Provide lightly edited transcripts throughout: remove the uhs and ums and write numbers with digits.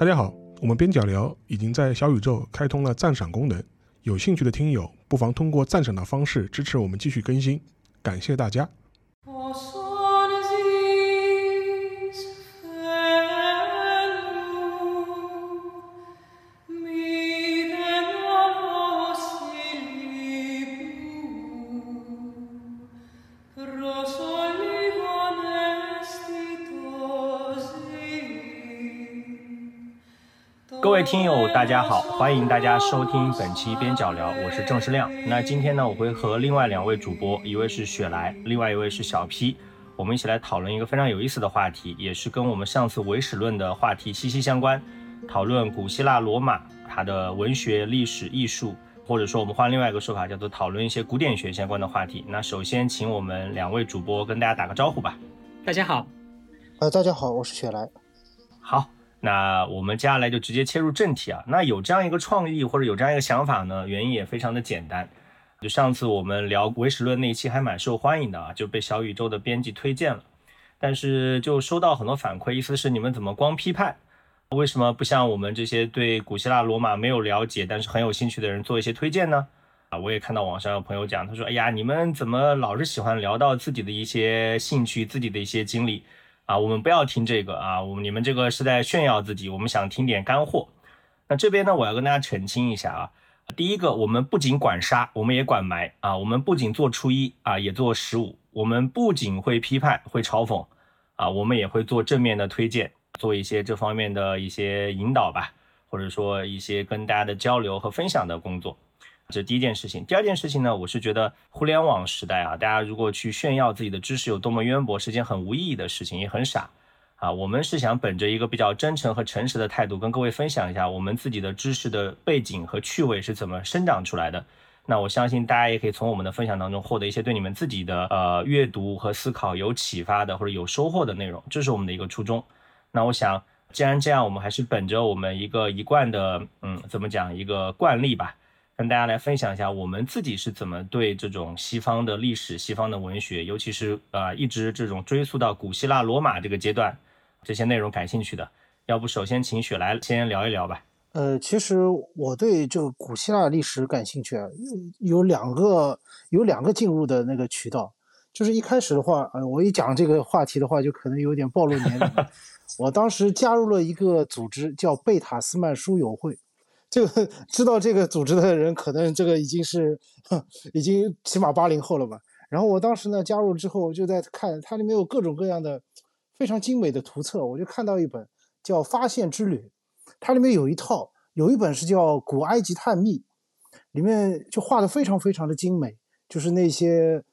大家好，我们边角聊已经在小宇宙开通了赞赏功能，有兴趣的听友不妨通过赞赏的方式支持我们继续更新，感谢大家。 各位听友大家好，欢迎大家收听本期边角聊，我是郑世亮。那今天呢，我会和另外两位主播，一位是雪莱，另外一位是小 P， 我们一起来讨论一个非常有意思的话题，也是跟我们上次唯史论的话题息息相关，讨论古希腊罗马它的文学、历史、艺术，或者说我们换另外一个说法叫做讨论一些古典学相关的话题。那首先请我们两位主播跟大家打个招呼吧。 大家好。 大家好，我是雪莱。 好，那我们接下来就直接切入正题啊。那有这样一个创意或者有这样一个想法呢，原因也非常的简单。就上次我们聊唯史论那一期还蛮受欢迎的啊，就被小宇宙的编辑推荐了。但是就收到很多反馈，意思是你们怎么光批判？为什么不像我们这些对古希腊罗马没有了解但是很有兴趣的人做一些推荐呢？我也看到网上有朋友讲，他说：“哎呀，你们怎么老是喜欢聊到自己的一些兴趣、自己的一些经历？”我们不要听这个啊，你们这个是在炫耀自己，我们想听点干货。那这边呢，我要跟大家澄清一下啊。第一个，我们不仅管杀，我们也管埋啊。我们不仅做初一啊，也做15。我们不仅会批判、会嘲讽啊，我们也会做正面的推荐，做一些这方面的一些引导吧，或者说一些跟大家的交流和分享的工作。这是第一件事情。第二件事情呢，我是觉得互联网时代啊，大家如果去炫耀自己的知识有多么渊博，是件很无意义的事情，也很傻啊。我们是想本着一个比较真诚和诚实的态度，跟各位分享一下我们自己的知识的背景和趣味是怎么生长出来的。那我相信大家也可以从我们的分享当中获得一些对你们自己的阅读和思考有启发的或者有收获的内容，这是我们的一个初衷。那我想既然这样，我们还是本着我们一个一贯的一个惯例吧，跟大家来分享一下我们自己是怎么对这种西方的历史、西方的文学，尤其是一直这种追溯到古希腊罗马这个阶段这些内容感兴趣的。要不首先请雪来先聊一聊吧。 其实我对这个古希腊历史感兴趣啊，有两个进入的那个渠道。就是一开始的话，我一讲这个话题的话，就可能有点暴露年龄。我当时加入了一个组织叫贝塔斯曼书友会。这个知道这个组织的人，可能这个已经起码80后了吧。然后我当时呢加入之后，就在看它里面有各种各样的非常精美的图册，我就看到一本叫《发现之旅》，它里面有一本是叫《古埃及探秘》，里面就画的非常非常的精美，就是那些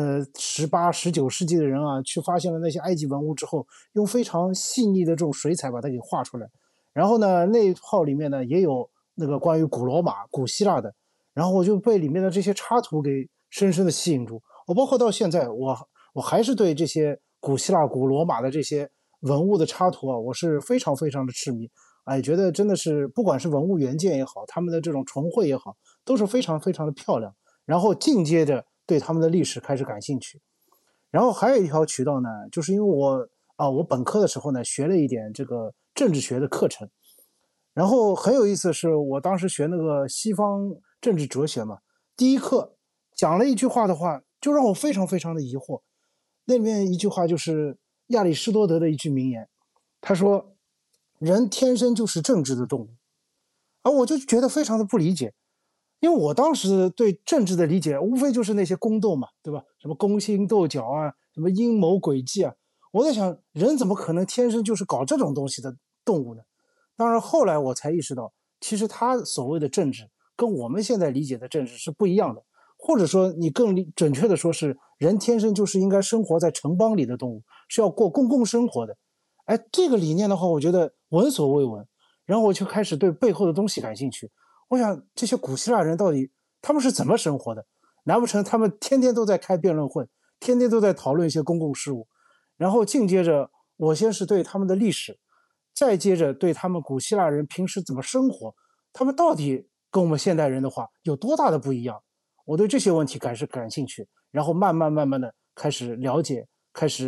18、19世纪的人啊，去发现了那些埃及文物之后，用非常细腻的这种水彩把它给画出来。然后呢，那一套里面呢也有那个关于古罗马、古希腊的，然后我就被里面的这些插图给深深的吸引住。我包括到现在，我还是对这些古希腊、古罗马的这些文物的插图啊，我是非常非常的痴迷。觉得真的是不管是文物原件也好，他们的这种重绘也好，都是非常非常的漂亮。然后进阶着对他们的历史开始感兴趣。然后还有一条渠道呢，就是因为我本科的时候呢学了一点这个政治学的课程。然后很有意思的是，我当时学那个西方政治哲学嘛，第一课讲了一句话的话，就让我非常非常的疑惑。那里面一句话就是亚里士多德的一句名言，他说：“人天生就是政治的动物。”而我就觉得非常的不理解，因为我当时对政治的理解无非就是那些宫斗嘛，对吧？什么勾心斗角啊，什么阴谋诡计啊。我在想，人怎么可能天生就是搞这种东西的动物呢？当然后来我才意识到，其实他所谓的政治跟我们现在理解的政治是不一样的，或者说你更准确的说是，人天生就是应该生活在城邦里的动物，是要过公共生活的。这个理念的话，我觉得闻所未闻。然后我就开始对背后的东西感兴趣。我想这些古希腊人到底他们是怎么生活的？难不成他们天天都在开辩论会，天天都在讨论一些公共事务？然后紧接着我先是对他们的历史，再接着对他们古希腊人平时怎么生活，他们到底跟我们现代人的话有多大的不一样？我对这些问题感兴趣，然后慢慢的开始了解，开始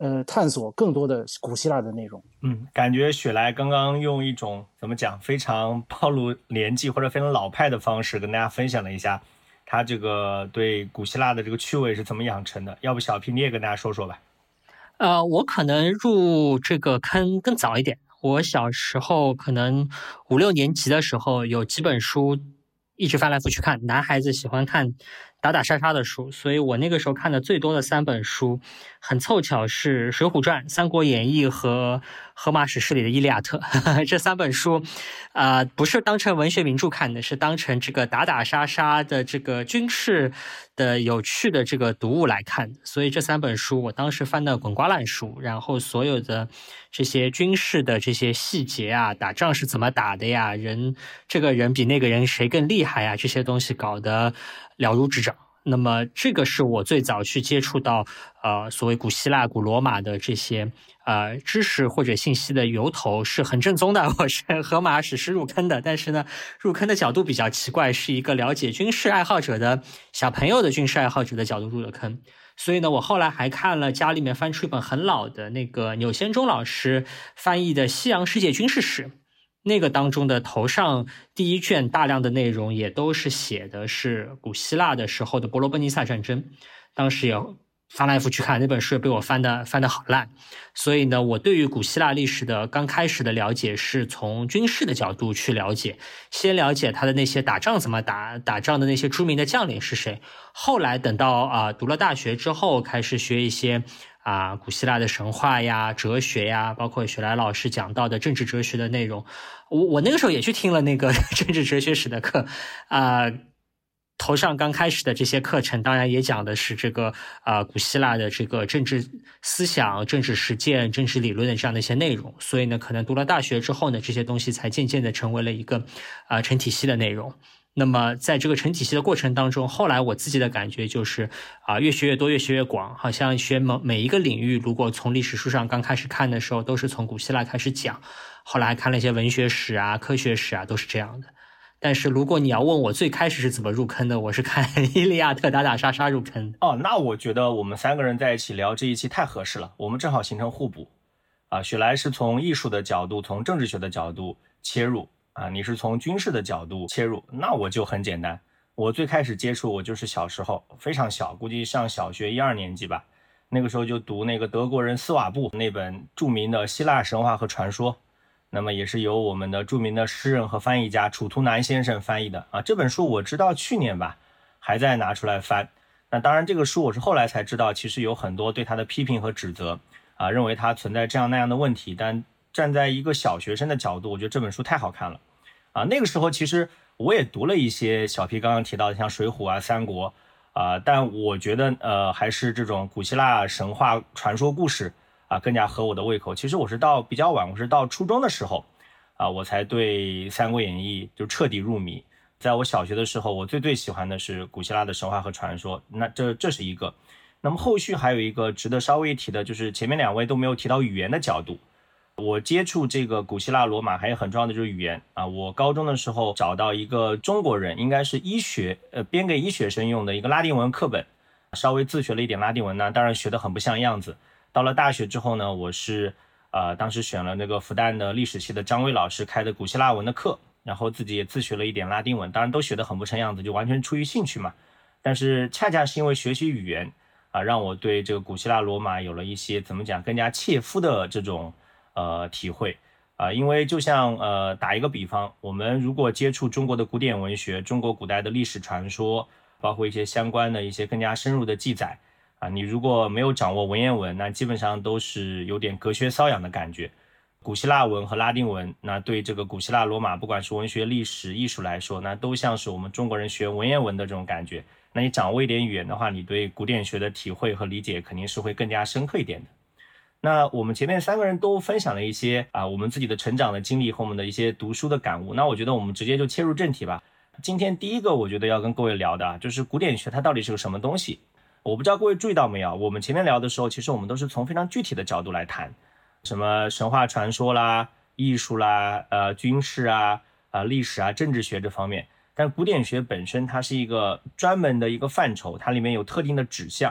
探索更多的古希腊的内容。 感觉雪莱刚刚用一种怎么讲非常暴露年纪或者非常老派的方式跟大家分享了一下他这个对古希腊的这个趣味是怎么养成的。要不小 P 你也跟大家说说吧。 我可能入这个坑更早一点，我小时候可能5、6年级的时候有几本书一直翻来覆去看，男孩子喜欢看打打杀杀的书，所以我那个时候看的最多的3本书，很凑巧是《水浒传》《三国演义》和《荷马史诗》里的《伊利亚特》这3本书，不是当成文学名著看的，是当成这个打打杀杀的这个军事的有趣的这个读物来看的。所以这3本书我当时翻的滚瓜烂熟，然后所有的这些军事的这些细节啊，打仗是怎么打的呀，这个人比那个人谁更厉害呀，这些东西搞得了如指掌。那么这个是我最早去接触到所谓古希腊古罗马的这些知识或者信息的由头是很正宗的，我是荷马史诗入坑的，但是呢入坑的角度比较奇怪，是一个了解军事爱好者的小朋友的军事爱好者的角度入的坑。所以呢我后来还看了家里面翻出一本很老的那个钮先忠老师翻译的《西洋世界军事史》，那个当中的头上第1卷大量的内容也都是写的是古希腊的时候的伯罗奔尼撒战争，当时也翻来覆去看那本书，被我翻得好烂。所以呢我对于古希腊历史的刚开始的了解是从军事的角度去了解，先了解他的那些打仗怎么打仗的那些著名的将领是谁，后来等到读了大学之后开始学一些古希腊的神话呀、哲学呀，包括雪莱老师讲到的政治哲学的内容。我那个时候也去听了那个政治哲学史的课，头上刚开始的这些课程当然也讲的是这个古希腊的这个政治思想、政治实践、政治理论的这样的一些内容。所以呢可能读了大学之后呢，这些东西才渐渐的成为了一个成体系的内容。那么在这个成体系的过程当中，后来我自己的感觉就是越学越多，越学越广，好像学每一个领域，如果从历史书上刚开始看的时候都是从古希腊开始讲，后来看了一些文学史啊、科学史啊，都是这样的。但是如果你要问我最开始是怎么入坑的，我是看《伊利亚特》打打杀杀入坑的。 那我觉得我们3个人在一起聊这一期太合适了，我们正好形成互补雪莱是从艺术的角度、从政治学的角度切入你是从军事的角度切入，那我就很简单。我最开始接触，我就是小时候非常小，估计上小学1、2年级吧，那个时候就读那个德国人斯瓦布那本著名的希腊神话和传说，那么也是由我们的著名的诗人和翻译家楚图南先生翻译的这本书我知道去年吧还在拿出来翻。那当然这个书我是后来才知道，其实有很多对他的批评和指责认为它存在这样那样的问题，但站在一个小学生的角度，我觉得这本书太好看了那个时候其实我也读了一些小 P 刚刚提到的像水浒三国但我觉得还是这种古希腊神话传说故事更加合我的胃口。其实我是到比较晚，我是到初中的时候我才对三国演义就彻底入迷。在我小学的时候，我最喜欢的是古希腊的神话和传说，那这是一个。那么后续还有一个值得稍微提的，就是前面2位都没有提到语言的角度。我接触这个古希腊罗马还有很重要的就是语言我高中的时候找到一个中国人，应该是医学编给医学生用的一个拉丁文课本，稍微自学了一点拉丁文呢，当然学得很不像样子。到了大学之后呢，我是当时选了那个复旦的历史系的张威老师开的古希腊文的课，然后自己也自学了一点拉丁文，当然都学得很不成样子，就完全出于兴趣嘛。但是恰恰是因为学习语言让我对这个古希腊罗马有了一些怎么讲更加切肤的这种体会因为就像打一个比方，我们如果接触中国的古典文学、中国古代的历史传说，包括一些相关的一些更加深入的记载你如果没有掌握文言文，那基本上都是有点隔靴搔痒的感觉。古希腊文和拉丁文，那对这个古希腊罗马不管是文学、历史、艺术来说，那都像是我们中国人学文言文的这种感觉。那你掌握一点语言的话，你对古典学的体会和理解肯定是会更加深刻一点的。那我们前面3个人都分享了一些我们自己的成长的经历和我们的一些读书的感悟，那我觉得我们直接就切入正题吧。今天第一个我觉得要跟各位聊的就是古典学它到底是个什么东西。我不知道各位注意到没有，我们前面聊的时候其实我们都是从非常具体的角度来谈，什么神话传说啦、艺术啦、军事历史政治学这方面。但古典学本身它是一个专门的一个范畴，它里面有特定的指向。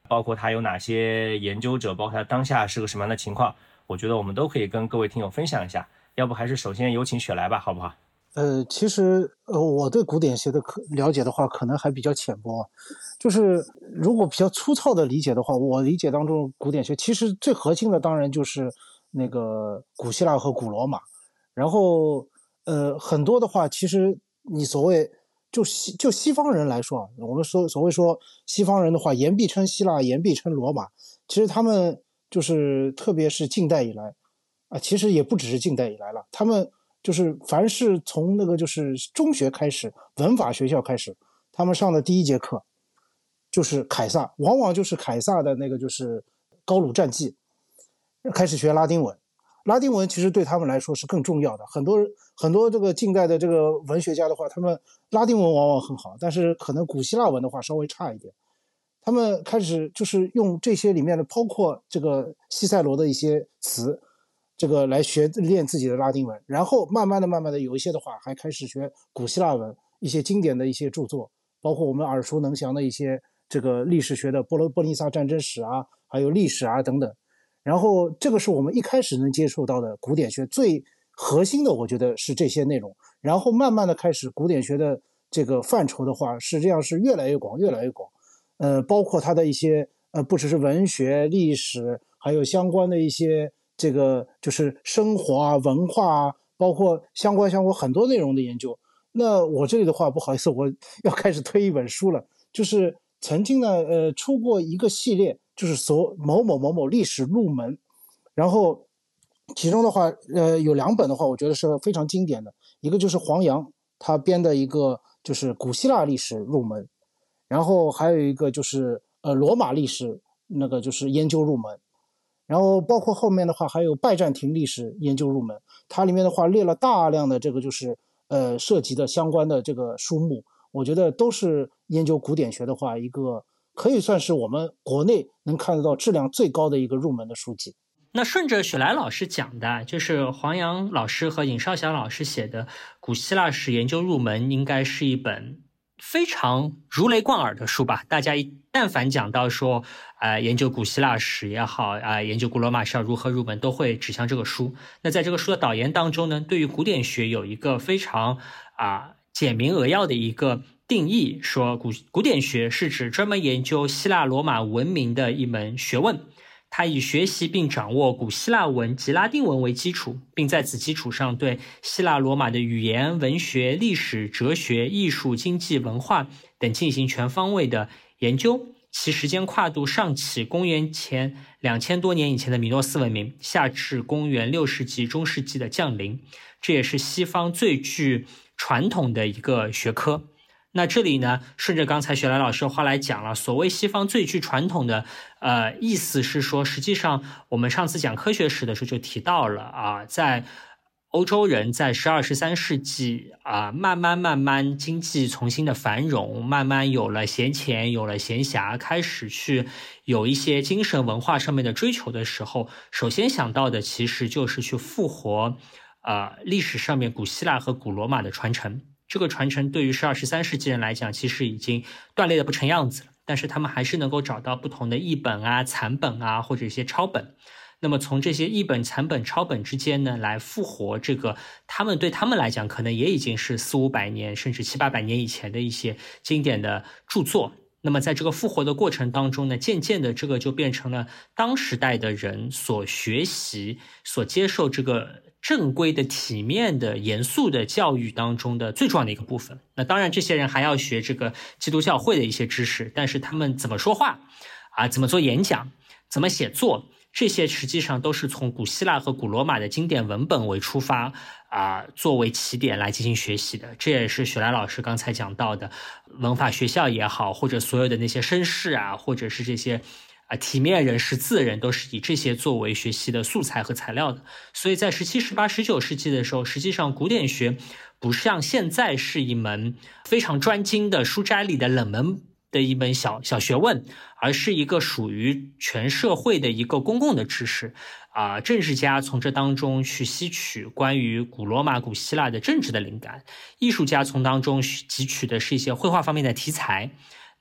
包括它有哪些研究者，包括它当下是个什么样的情况，我觉得我们都可以跟各位听友分享一下。要不还是首先有请雪莱吧，好不好？ 其实我对古典学的了解的话，可能还比较浅薄。就是如果比较粗糙的理解的话，我理解当中古典学其实最核心的当然就是那个古希腊和古罗马。然后很多的话，其实你所谓就西方人来说啊，我们所谓说西方人的话，言必称希腊，言必称罗马。其实他们就是特别是近代以来啊，其实也不只是近代以来了，他们就是凡是从那个就是中学开始，文法学校开始，他们上的第一节课就是凯撒，往往就是凯撒的那个就是高卢战记，开始学拉丁文。拉丁文其实对他们来说是更重要的，很多这个近代的这个文学家的话，他们拉丁文往往很好，但是可能古希腊文的话稍微差一点。他们开始就是用这些里面的，包括这个西塞罗的一些词，这个来练自己的拉丁文，然后慢慢的有一些的话还开始学古希腊文，一些经典的一些著作，包括我们耳熟能详的一些这个历史学的波罗尼萨战争史啊，还有历史啊等等。然后这个是我们一开始能接触到的古典学最核心的，我觉得是这些内容。然后慢慢的开始古典学的这个范畴的话，实际上是越来越广，越来越广。包括它的一些不只是文学、历史，还有相关的一些这个就是生活啊、文化啊，包括相关很多内容的研究。那我这里的话，不好意思，我要开始推一本书了，就是曾经呢出过一个系列，就是某某历史入门，然后其中的话有2本的话，我觉得是非常经典的，一个就是黄洋他编的一个就是古希腊历史入门，然后还有一个就是罗马历史那个就是研究入门，然后包括后面的话还有拜占庭历史研究入门，它里面的话列了大量的这个就是涉及的相关的这个书目，我觉得都是研究古典学的话一个可以算是我们国内能看得到质量最高的一个入门的书籍。 那顺着雪莱老师讲的，就是黄洋老师和尹绍祥老师写的《古希腊史研究入门》，应该是一本非常如雷贯耳的书吧。大家但凡讲到说研究古希腊史也好研究古罗马史要如何入门，都会指向这个书。那在这个书的导言当中呢，对于古典学有一个非常简明扼要的一个定义，说古典学是指专门研究希腊罗马文明的一门学问，它以学习并掌握古希腊文及拉丁文为基础，并在此基础上对希腊罗马的语言、文学、历史、哲学、艺术、经济、文化等进行全方位的研究。其时间跨度上起公元前2000多年以前的米诺斯文明，下至公元6世纪中世纪的降临，这也是西方最具传统的一个学科。那这里呢，顺着刚才雪莱老师的话来讲了，所谓西方最具传统的意思是说，实际上我们上次讲科学史的时候就提到了在欧洲人在12、13世纪慢慢经济重新的繁荣，慢慢有了闲钱，有了闲暇，开始去有一些精神文化上面的追求的时候，首先想到的其实就是去复活历史上面古希腊和古罗马的传承。这个传承对于12、13世纪人来讲，其实已经断裂的不成样子了，但是他们还是能够找到不同的译本残本或者一些抄本。那么从这些译本、残本、抄本之间呢，来复活这个对他们来讲可能也已经是400、500年甚至700、800年以前的一些经典的著作。那么在这个复活的过程当中呢，渐渐的这个就变成了当时代的人所学习、所接受这个正规的、体面的、严肃的教育当中的最重要的一个部分。那当然这些人还要学这个基督教会的一些知识，但是他们怎么说话怎么做演讲、怎么写作，这些实际上都是从古希腊和古罗马的经典文本为出发作为起点来进行学习的。这也是雪莱老师刚才讲到的文法学校也好，或者所有的那些绅士或者是这些体面人、识字人，都是以这些作为学习的素材和材料的。所以在17、18、19世纪的时候，实际上古典学不像现在是一门非常专精的书斋里的冷门的一门小学问，而是一个属于全社会的一个公共的知识政治家从这当中去吸取关于古罗马、古希腊的政治的灵感，艺术家从当中汲取的是一些绘画方面的题材。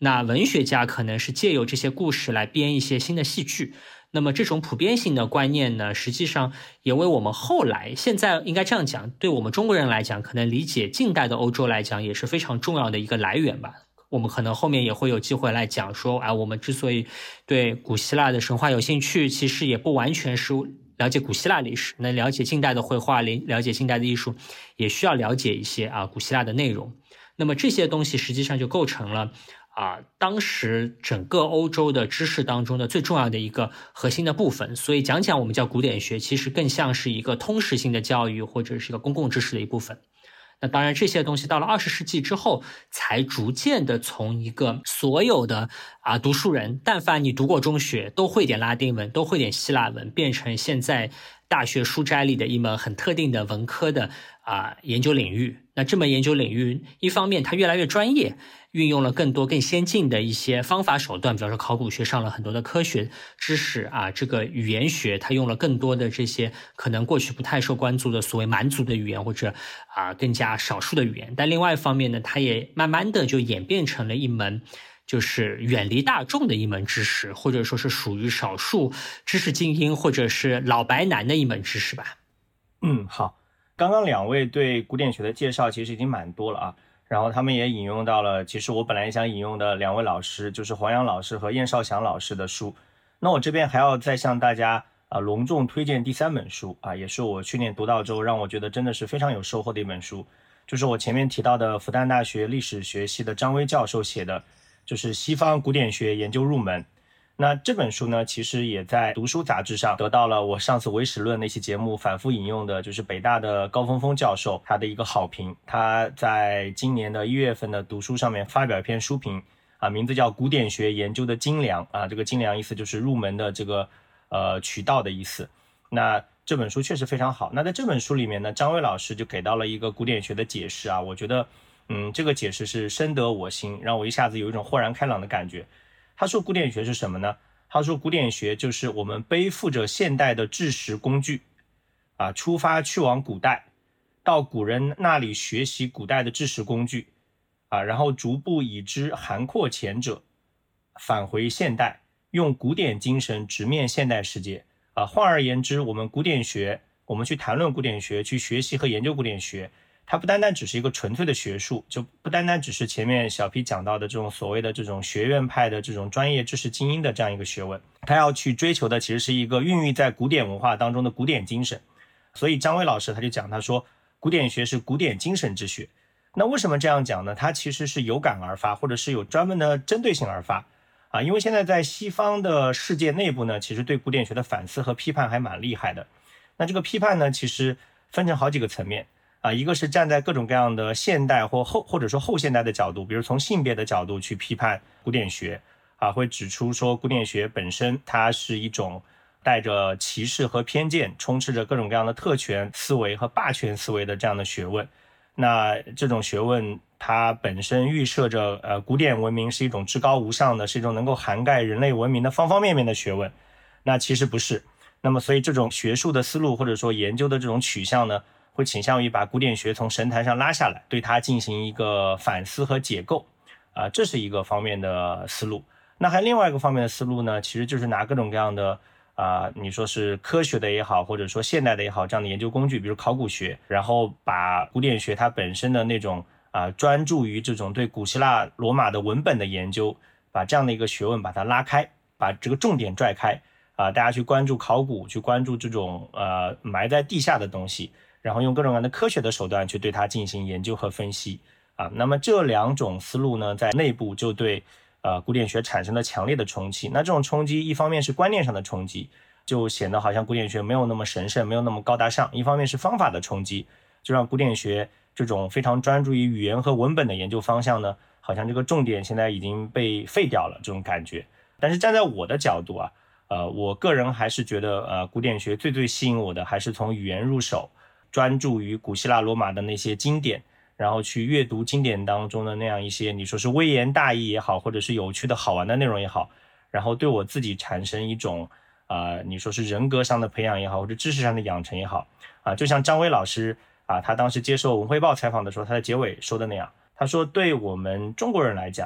那文学家可能是借由这些故事来编一些新的戏剧。那么这种普遍性的观念呢，实际上也为我们后来，现在应该这样讲，对我们中国人来讲，可能理解近代的欧洲来讲，也是非常重要的一个来源吧。我们可能后面也会有机会来讲说，我们之所以对古希腊的神话有兴趣，其实也不完全是了解古希腊历史，那了解近代的绘画，了解近代的艺术，也需要了解一些古希腊的内容。那么这些东西实际上就构成了当时整个欧洲的知识当中的最重要的一个核心的部分。所以讲我们叫古典学，其实更像是一个通识性的教育，或者是一个公共知识的一部分。那当然这些东西到了20世纪之后，才逐渐的从一个所有的读书人，但凡你读过中学，都会点拉丁文，都会点希腊文，变成现在大学书斋里的一门很特定的文科的研究领域。那这门研究领域，一方面它越来越专业，运用了更多更先进的一些方法手段，比方说考古学上了很多的科学知识这个语言学它用了更多的这些可能过去不太受关注的所谓蛮族的语言，或者更加少数的语言。但另外一方面呢，它也慢慢的就演变成了一门就是远离大众的一门知识，或者说是属于少数知识精英或者是老白男的一门知识吧。 好，刚刚两位对古典学的介绍其实已经蛮多了然后他们也引用到了其实我本来想引用的两位老师，就是黄洋老师和燕绍祥老师的书。那我这边还要再向大家隆重推荐第3本书也是我去年读到之后让我觉得真的是非常有收获的一本书，就是我前面提到的复旦大学历史学系的张威教授写的，就是西方古典学研究入门。那这本书呢，其实也在读书杂志上得到了我上次唯史论那期节目反复引用的，就是北大的高峰峰教授他的一个好评。他在今年的1月份的读书上面发表一篇书评名字叫《古典学研究的精良》这个精良意思就是入门的这个渠道的意思。那这本书确实非常好。那在这本书里面呢，张威老师就给到了一个古典学的解释我觉得这个解释是深得我心，让我一下子有一种豁然开朗的感觉。他说古典学是什么呢？他说古典学就是我们背负着现代的知识工具出发去往古代，到古人那里学习古代的知识工具然后逐步以之涵括前者，返回现代，用古典精神直面现代世界换而言之，我们古典学，我们去谈论古典学，去学习和研究古典学，它不单单只是一个纯粹的学术，就不单单只是前面小 P 讲到的这种所谓的这种学院派的这种专业知识精英的这样一个学问，它要去追求的其实是一个孕育在古典文化当中的古典精神。所以张威老师他就讲，他说古典学是古典精神之学。那为什么这样讲呢？它其实是有感而发，或者是有专门的针对性而发因为现在在西方的世界内部呢，其实对古典学的反思和批判还蛮厉害的。那这个批判呢，其实分成好几个层面一个是站在各种各样的现代或者说后现代的角度，比如从性别的角度去批判古典学会指出说古典学本身它是一种带着歧视和偏见，充斥着各种各样的特权思维和霸权思维的这样的学问。那这种学问它本身预设着古典文明是一种至高无上的，是一种能够涵盖人类文明的方方面面的学问。那其实不是。那么所以这种学术的思路或者说研究的这种取向呢，会倾向于把古典学从神坛上拉下来，对它进行一个反思和解构这是一个方面的思路。那还另外一个方面的思路呢，其实就是拿各种各样的你说是科学的也好，或者说现代的也好，这样的研究工具，比如考古学，然后把古典学它本身的那种专注于这种对古希腊罗马的文本的研究，把这样的一个学问把它拉开，把这个重点拽开大家去关注考古，去关注这种埋在地下的东西，然后用各种各样的科学的手段去对它进行研究和分析那么这两种思路呢，在内部就对古典学产生了强烈的冲击。那这种冲击一方面是观念上的冲击，就显得好像古典学没有那么神圣，没有那么高大上；一方面是方法的冲击，就让古典学这种非常专注于语言和文本的研究方向呢，好像这个重点现在已经被废掉了这种感觉。但是站在我的角度我个人还是觉得古典学最吸引我的还是从语言入手，专注于古希腊罗马的那些经典，然后去阅读经典当中的那样一些你说是微言大义也好，或者是有趣的好玩的内容也好，然后对我自己产生一种你说是人格上的培养也好，或者知识上的养成也好就像张威老师他当时接受文汇报采访的时候，他在结尾说的那样，他说对我们中国人来讲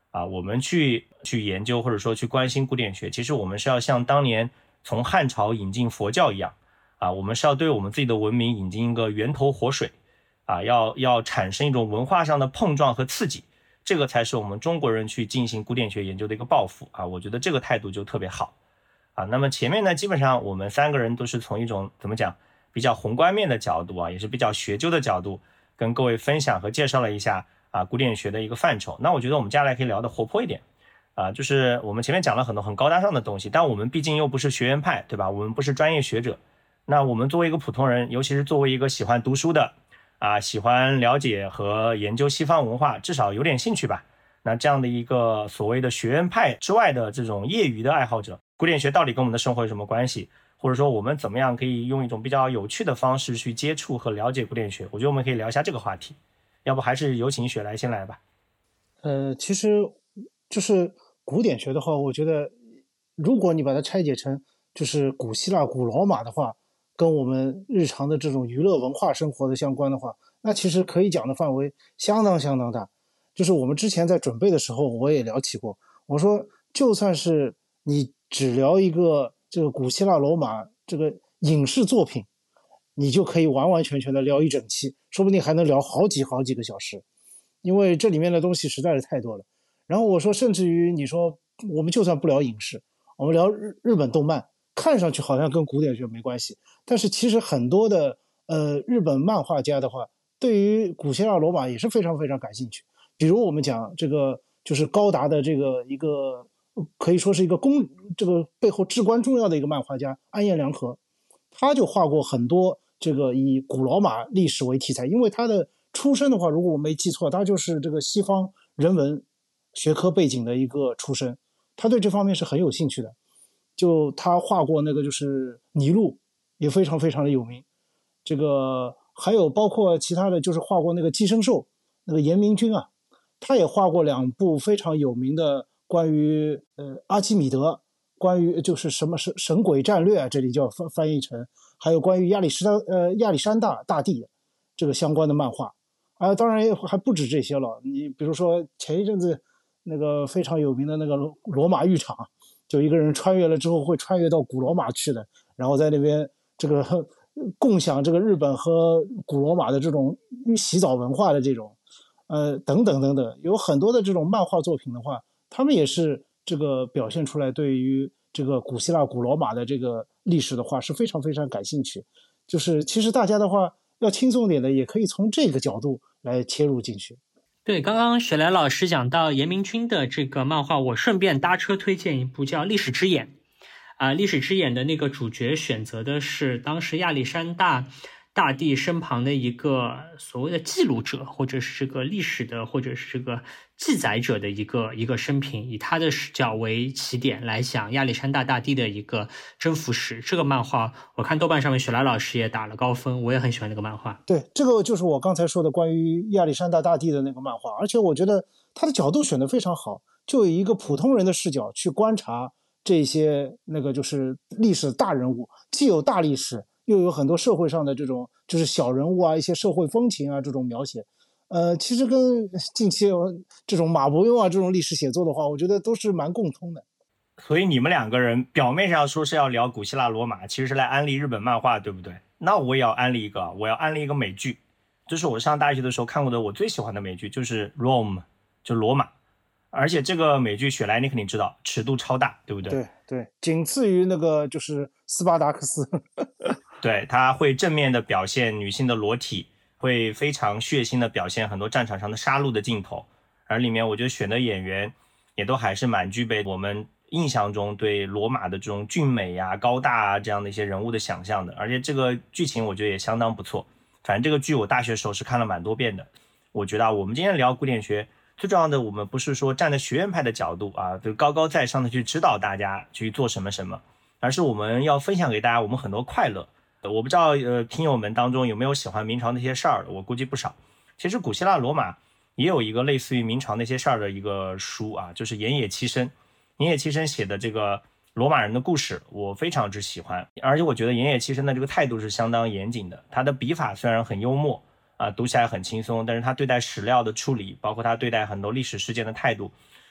我们去研究或者说去关心古典学，其实我们是要像当年从汉朝引进佛教一样我们是要对我们自己的文明引进一个源头活水要产生一种文化上的碰撞和刺激，这个才是我们中国人去进行古典学研究的一个抱负我觉得这个态度就特别好那么前面呢，基本上我们3个人都是从一种怎么讲比较宏观面的角度也是比较学究的角度跟各位分享和介绍了一下古典学的一个范畴。那我觉得我们接下来可以聊得活泼一点就是我们前面讲了很多很高大上的东西，但我们毕竟又不是学院派，对吧？我们不是专业学者，那我们作为一个普通人，尤其是作为一个喜欢读书的喜欢了解和研究西方文化，至少有点兴趣吧。那这样的一个所谓的学院派之外的这种业余的爱好者，古典学到底跟我们的生活有什么关系？或者说我们怎么样可以用一种比较有趣的方式去接触和了解古典学？我觉得我们可以聊一下这个话题。要不还是有请雪莱先来吧。 其实就是古典学的话，我觉得如果你把它拆解成就是古希腊、古罗马的话，跟我们日常的这种娱乐文化生活的相关的话，那其实可以讲的范围相当相当大。就是我们之前在准备的时候，我也聊起过，我说就算是你只聊一个这个古希腊、罗马这个影视作品，你就可以完完全全的聊一整期，说不定还能聊好几个小时，因为这里面的东西实在是太多了。然后我说，甚至于你说我们就算不聊影视，我们聊日本动漫，看上去好像跟古典学没关系，但是其实很多的日本漫画家的话，对于古希腊罗马也是非常非常感兴趣。比如我们讲这个就是高达的这个一个可以说是一个这个背后至关重要的一个漫画家安彦良和，他就画过很多这个以古罗马历史为题材，因为他的出身的话，如果我没记错，他就是这个西方人文学科背景的一个出身，他对这方面是很有兴趣的。就他画过那个就是尼禄，也非常非常的有名。这个还有包括其他的，就是画过那个寄生兽，那个严明君他也画过2部非常有名的关于阿基米德，关于就是什么神鬼战略这里叫翻译成，还有关于亚历山大大帝这个相关的漫画当然还不止这些了。你比如说前一阵子那个非常有名的那个罗马浴场，就一个人穿越了之后会穿越到古罗马去的，然后在那边这个共享这个日本和古罗马的这种洗澡文化的这种等等等等，有很多的这种漫画作品的话，他们也是这个表现出来对于这个古希腊、古罗马的这个历史的话是非常非常感兴趣。就是其实大家的话要轻松点的，也可以从这个角度来切入进去。 对，刚刚雪莱老师讲到严明君的这个漫画，我顺便搭车推荐一部叫《历史之眼》历史之眼的那个主角选择的是当时亚历山大大帝身旁的一个所谓的记录者，或者是这个历史的，或者是这个记载者的一个生平，以他的视角为起点来讲亚历山大大帝的一个征服史。这个漫画我看豆瓣上面雪莱老师也打了高分，我也很喜欢这个漫画。 对，这个就是我刚才说的关于亚历山大大帝的那个漫画，而且我觉得他的角度选得非常好，就以一个普通人的视角去观察这些那个就是历史大人物，既有大历史，又有很多社会上的这种就是小人物一些社会风情这种描写。其实跟近期这种马伯庸这种历史写作的话，我觉得都是蛮共通的。 所以你们2个人表面上说是要聊古希腊罗马，其实是来安利日本漫画，对不对？那我也要安利一个，我要安利一个美剧，就是我上大学的时候看过的我最喜欢的美剧，就是 Rome， 就罗马。而且这个美剧雪莱你肯定知道，尺度超大，对不对？ 对对，仅次于那个就是斯巴达克斯。 对，它会正面的表现女性的裸体，会非常血腥的表现很多战场上的杀戮的镜头，而里面我觉得选的演员也都还是蛮具备我们印象中对罗马的这种俊美高大这样的一些人物的想象的。而且这个剧情我觉得也相当不错，反正这个剧我大学时候是看了蛮多遍的。我觉得我们今天聊古典学最重要的，我们不是说站在学院派的角度就高高在上的去指导大家去做什么什么，而是我们要分享给大家我们很多快乐。我不知道听友们当中有没有喜欢明朝那些事儿的，我估计不少。其实古希腊罗马也有一个类似于明朝那些事儿的一个书就是岩野七生。岩野七生写的这个罗马人的故事我非常之喜欢，而且我觉得岩野七生的这个态度是相当严谨的。他的笔法虽然很幽默读起来很轻松，但是他对待史料的处理，包括他对待很多历史事件的态度，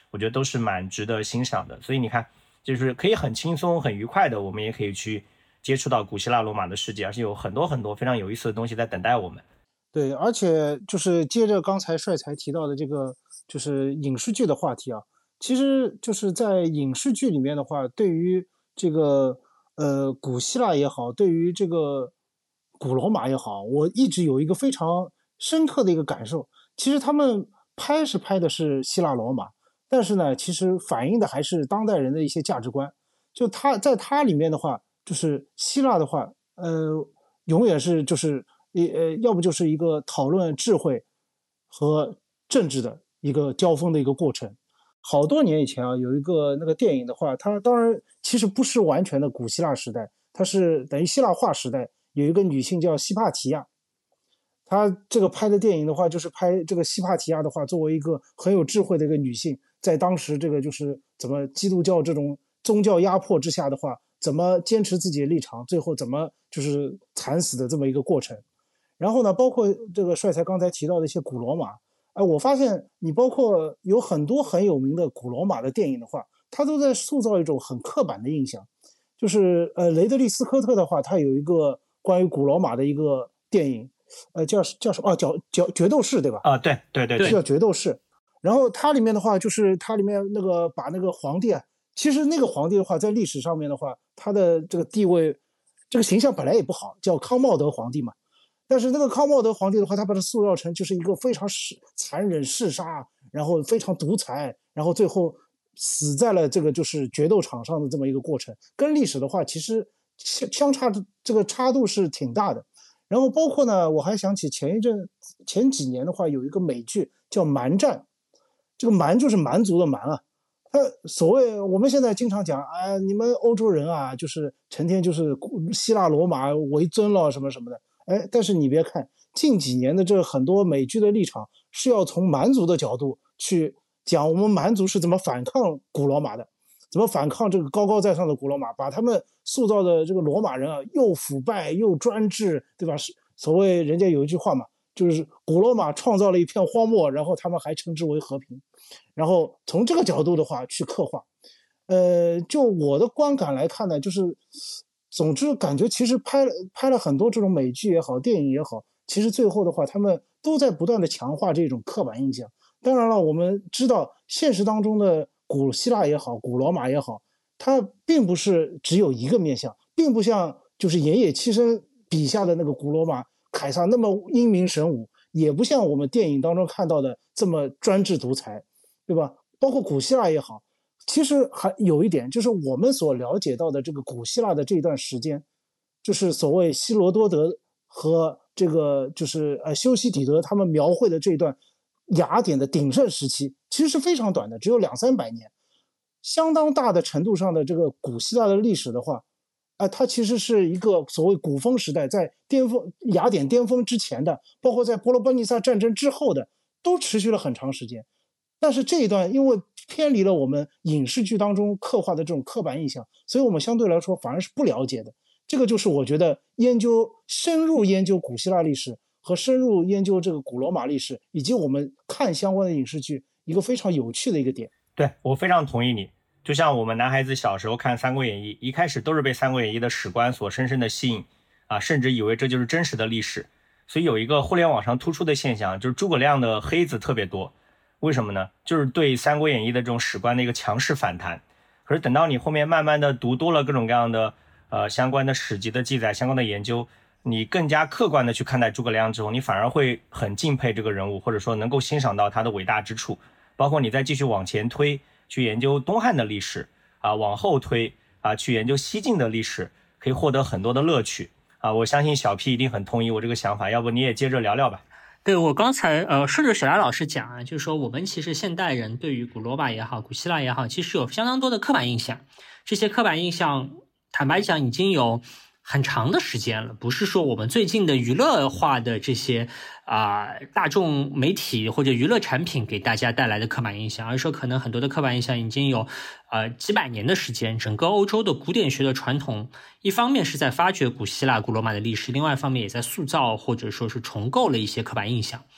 我觉得都是蛮值得欣赏的。所以你看，就是可以很轻松很愉快的，我们也可以去接触到古希腊罗马的世界，而且有很多很多非常有意思的东西在等待我们。 对，而且就是接着刚才帅才提到的这个就是影视剧的话题啊，其实就是在影视剧里面的话，对于这个古希腊也好，对于这个古罗马也好，我一直有一个非常深刻的一个感受。其实他们拍的是希腊罗马，但是呢，其实反映的还是当代人的一些价值观。就它里面的话，就是希腊的话，永远是就是要不就是一个讨论智慧和政治的一个交锋的一个过程。好多年以前啊，有一个那个电影的话，它当然其实不是完全的古希腊时代，它是等于希腊化时代，有一个女性叫西帕提亚，她这个拍的电影的话，就是拍这个西帕提亚的话，作为一个很有智慧的一个女性，在当时这个就是怎么基督教这种宗教压迫之下的话，怎么坚持自己的立场，最后怎么就是惨死的这么一个过程。然后呢，包括这个帅才刚才提到的一些古罗马，我发现你包括有很多很有名的古罗马的电影的话，它都在塑造一种很刻板的印象。就是雷德利·斯科特的话，他有一个关于古罗马的一个电影，叫什么？决斗士，对吧？ 啊，对， 叫决斗士。然后它里面的话，就是它里面那个把那个皇帝啊，其实那个皇帝的话，在历史上面的话，他的这个地位，这个形象本来也不好，叫康茂德皇帝嘛。但是那个康茂德皇帝的话，他把他塑造成就是一个非常残忍嗜杀，然后非常独裁，然后最后死在了这个就是决斗场上的这么一个过程，跟历史的话其实相差这个差度是挺大的。然后包括呢，我还想起前几年的话，有一个美剧叫《蛮战》，这个蛮就是蛮族的蛮啊。他所谓我们现在经常讲，你们欧洲人啊，就是成天就是希腊罗马为尊了什么什么的。但是你别看近几年的这很多美剧的立场是要从蛮族的角度去讲我们蛮族是怎么反抗古罗马的，怎么反抗这个高高在上的古罗马，把他们塑造的这个罗马人啊又腐败又专制，对吧？所谓人家有一句话嘛，就是古罗马创造了一片荒漠，然后他们还称之为和平。然后从这个角度的话去刻画，就我的观感来看呢，就是总之感觉其实拍了很多这种美剧也好，电影也好，其实最后的话他们都在不断的强化这种刻板印象。当然了，我们知道现实当中的古希腊也好，古罗马也好，它并不是只有一个面向，并不像就是岩野七生笔下的那个古罗马凯撒那么英明神武，也不像我们电影当中看到的这么专制独裁，对吧？包括古希腊也好，其实还有一点，就是我们所了解到的这个古希腊的这段时间，就是所谓希罗多德和这个就是修昔底德他们描绘的这段雅典的鼎盛时期，其实是非常短的，只有200-300年。相当大的程度上的这个古希腊的历史的话，它其实是一个所谓古风时代，在雅典巅峰之前的，包括在伯罗奔尼撒战争之后的，都持续了很长时间。但是这一段因为偏离了我们影视剧当中刻画的这种刻板印象，所以我们相对来说反而是不了解的。这个就是我觉得深入研究古希腊历史和深入研究这个古罗马历史，以及我们看相关的影视剧一个非常有趣的一个点。 对，我非常同意你。就像我们男孩子小时候看《三国演义》，一开始都是被《三国演义》的史观所深深的吸引甚至以为这就是真实的历史。所以有一个互联网上突出的现象，就是诸葛亮的黑子特别多。为什么呢？就是对《三国演义》的这种史观的一个强势反弹。可是等到你后面慢慢的读多了各种各样的相关的史籍的记载，相关的研究，你更加客观的去看待诸葛亮之后，你反而会很敬佩这个人物，或者说能够欣赏到他的伟大之处。包括你再继续往前推，去研究东汉的历史往后推去研究西晋的历史，可以获得很多的乐趣我相信小 P 一定很同意我这个想法，要不你也接着聊聊吧。 对，我刚才顺着雪莱老师讲就是说我们其实现代人对于古罗马也好，古希腊也好，其实有相当多的刻板印象。这些刻板印象坦白讲已经有很长的时间了，不是说我们最近的娱乐化的这些大众媒体或者娱乐产品给大家带来的刻板印象，而是说可能很多的刻板印象已经有几百年的时间。整个欧洲的古典学的传统，一方面是在发掘古希腊古罗马的历史，另外一方面也在塑造或者说是重构了一些刻板印象。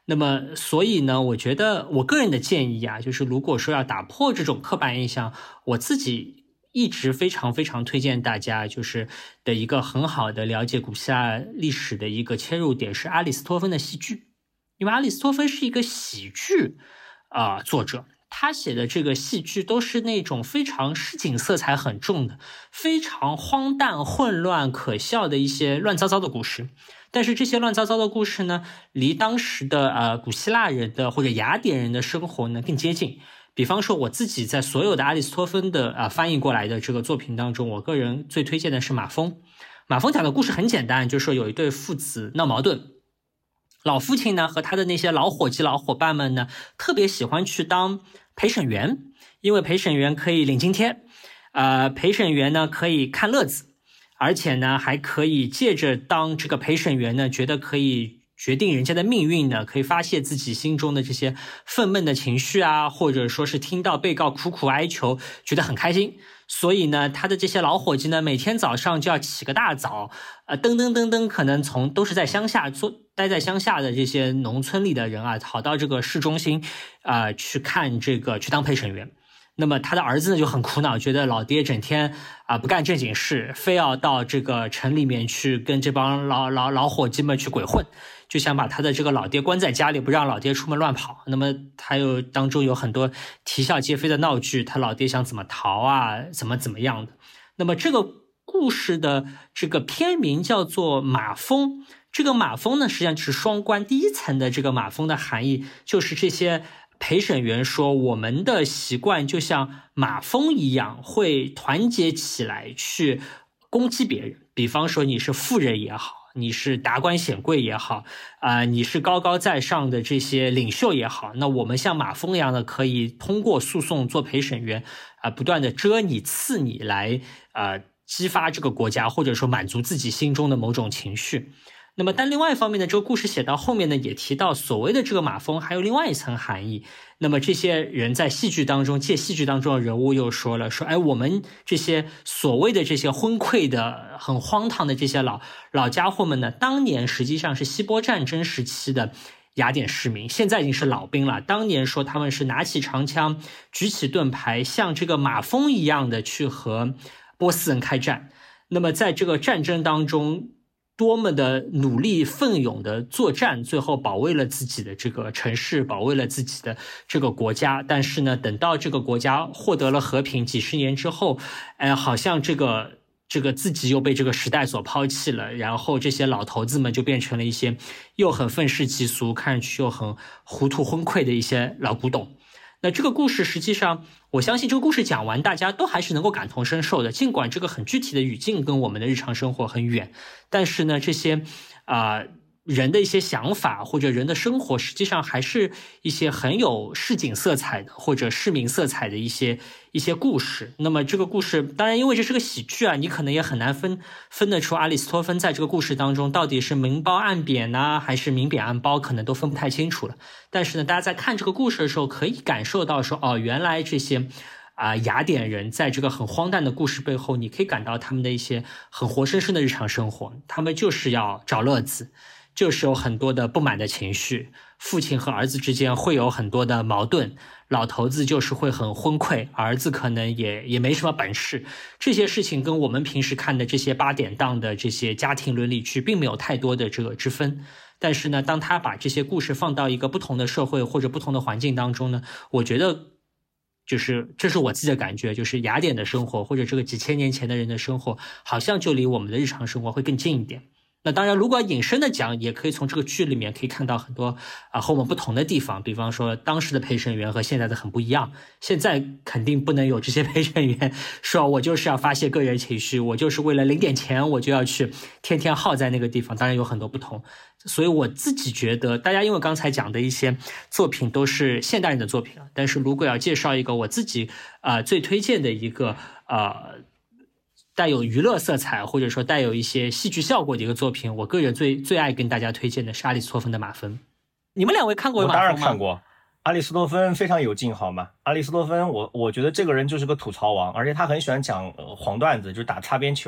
那么所以呢，我觉得我个人的建议啊，就是如果说要打破这种刻板印象，我自己一直非常非常推荐大家就是的一个很好的了解古希腊历史的一个切入点是阿里斯托芬的戏剧。因为阿里斯托芬是一个喜剧作者，他写的这个戏剧都是那种非常市井色彩很重的，非常荒诞混乱可笑的一些乱糟糟的故事。但是这些乱糟糟的故事呢，离当时的古希腊人的或者雅典人的生活呢更接近。比方说我自己在所有的阿里斯托芬的翻译过来的这个作品当中，我个人最推荐的是马蜂。马蜂讲的故事很简单，就是说有一对父子闹矛盾，老父亲呢和他的那些老伙计老伙伴们呢特别喜欢去当陪审员，因为陪审员可以领津贴，陪审员呢可以看乐子，而且呢还可以借着当这个陪审员呢觉得可以决定人家的命运呢，可以发泄自己心中的这些愤懑的情绪啊，或者说是听到被告苦苦哀求觉得很开心。所以呢他的这些老伙计呢每天早上就要起个大早，噔噔噔噔，可能都是在乡下待在乡下的这些农村里的人啊，跑到这个市中心去当陪审员。那么他的儿子呢就很苦恼，觉得老爹整天不干正经事，非要到这个城里面去跟这帮老伙计们去鬼混，就想把他的这个老爹关在家里，不让老爹出门乱跑。那么当中有很多啼笑皆非的闹剧，他老爹想怎么逃啊，怎么样的。那么这个故事的这个片名叫做马蜂，这个马蜂呢实际上是双关。第一层的这个马蜂的含义就是这些陪审员说，我们的习惯就像马蜂一样，会团结起来去攻击别人。比方说你是富人也好，你是达官显贵也好，你是高高在上的这些领袖也好，那我们像马蜂一样的可以通过诉讼做陪审员不断的蛰你刺你，来激发这个国家，或者说满足自己心中的某种情绪。那么但另外一方面呢，这个故事写到后面呢也提到所谓的这个马蜂还有另外一层含义。那么这些人在戏剧当中借戏剧当中的人物又说我们这些所谓的这些昏聩的很荒唐的这些老家伙们呢，当年实际上是希波战争时期的雅典市民，现在已经是老兵了。当年说他们是拿起长枪举起盾牌，像这个马蜂一样的去和波斯人开战。那么在这个战争当中多么的努力奋勇的作战，最后保卫了自己的这个城市，保卫了自己的这个国家。但是呢等到这个国家获得了和平几十年之后，好像这个自己又被这个时代所抛弃了，然后这些老头子们就变成了一些又很愤世嫉俗，看上去又很糊涂昏聩的一些老古董。那这个故事实际上我相信这个故事讲完大家都还是能够感同身受的，尽管这个很具体的语境跟我们的日常生活很远，但是呢这些人的一些想法或者人的生活实际上还是一些很有市井色彩的或者市民色彩的一些故事。那么这个故事当然因为这是个喜剧你可能也很难分得出阿里斯托芬在这个故事当中到底是明褒暗贬呢还是明贬暗褒，可能都分不太清楚了。但是呢大家在看这个故事的时候可以感受到说原来这些雅典人在这个很荒诞的故事背后，你可以感到他们的一些很活生生的日常生活，他们就是要找乐子，就是有很多的不满的情绪，父亲和儿子之间会有很多的矛盾，老头子就是会很昏聩，儿子可能也没什么本事。这些事情跟我们平时看的这些8点档的这些家庭伦理剧并没有太多的这个之分。但是呢当他把这些故事放到一个不同的社会或者不同的环境当中呢，我觉得就是这是我自己的感觉，就是雅典的生活或者这个几千年前的人的生活好像就离我们的日常生活会更近一点。那当然如果引申的讲，也可以从这个剧里面可以看到很多和我们不同的地方。比方说当时的陪审员和现在的很不一样，现在肯定不能有这些陪审员说我就是要发泄个人情绪，我就是为了领点钱我就要去天天耗在那个地方，当然有很多不同。所以我自己觉得大家因为刚才讲的一些作品都是现代人的作品，但是如果要介绍一个我自己最推荐的一个带有娱乐色彩或者说带有一些戏剧效果的一个作品，我个人最爱跟大家推荐的是阿里斯托芬的马蜂。你们两位看过马蜂吗？ 我当然看过。阿里斯托芬非常有劲好吗？阿里斯托芬我觉得这个人就是个吐槽王，而且他很喜欢讲黄段子，就是打擦边球。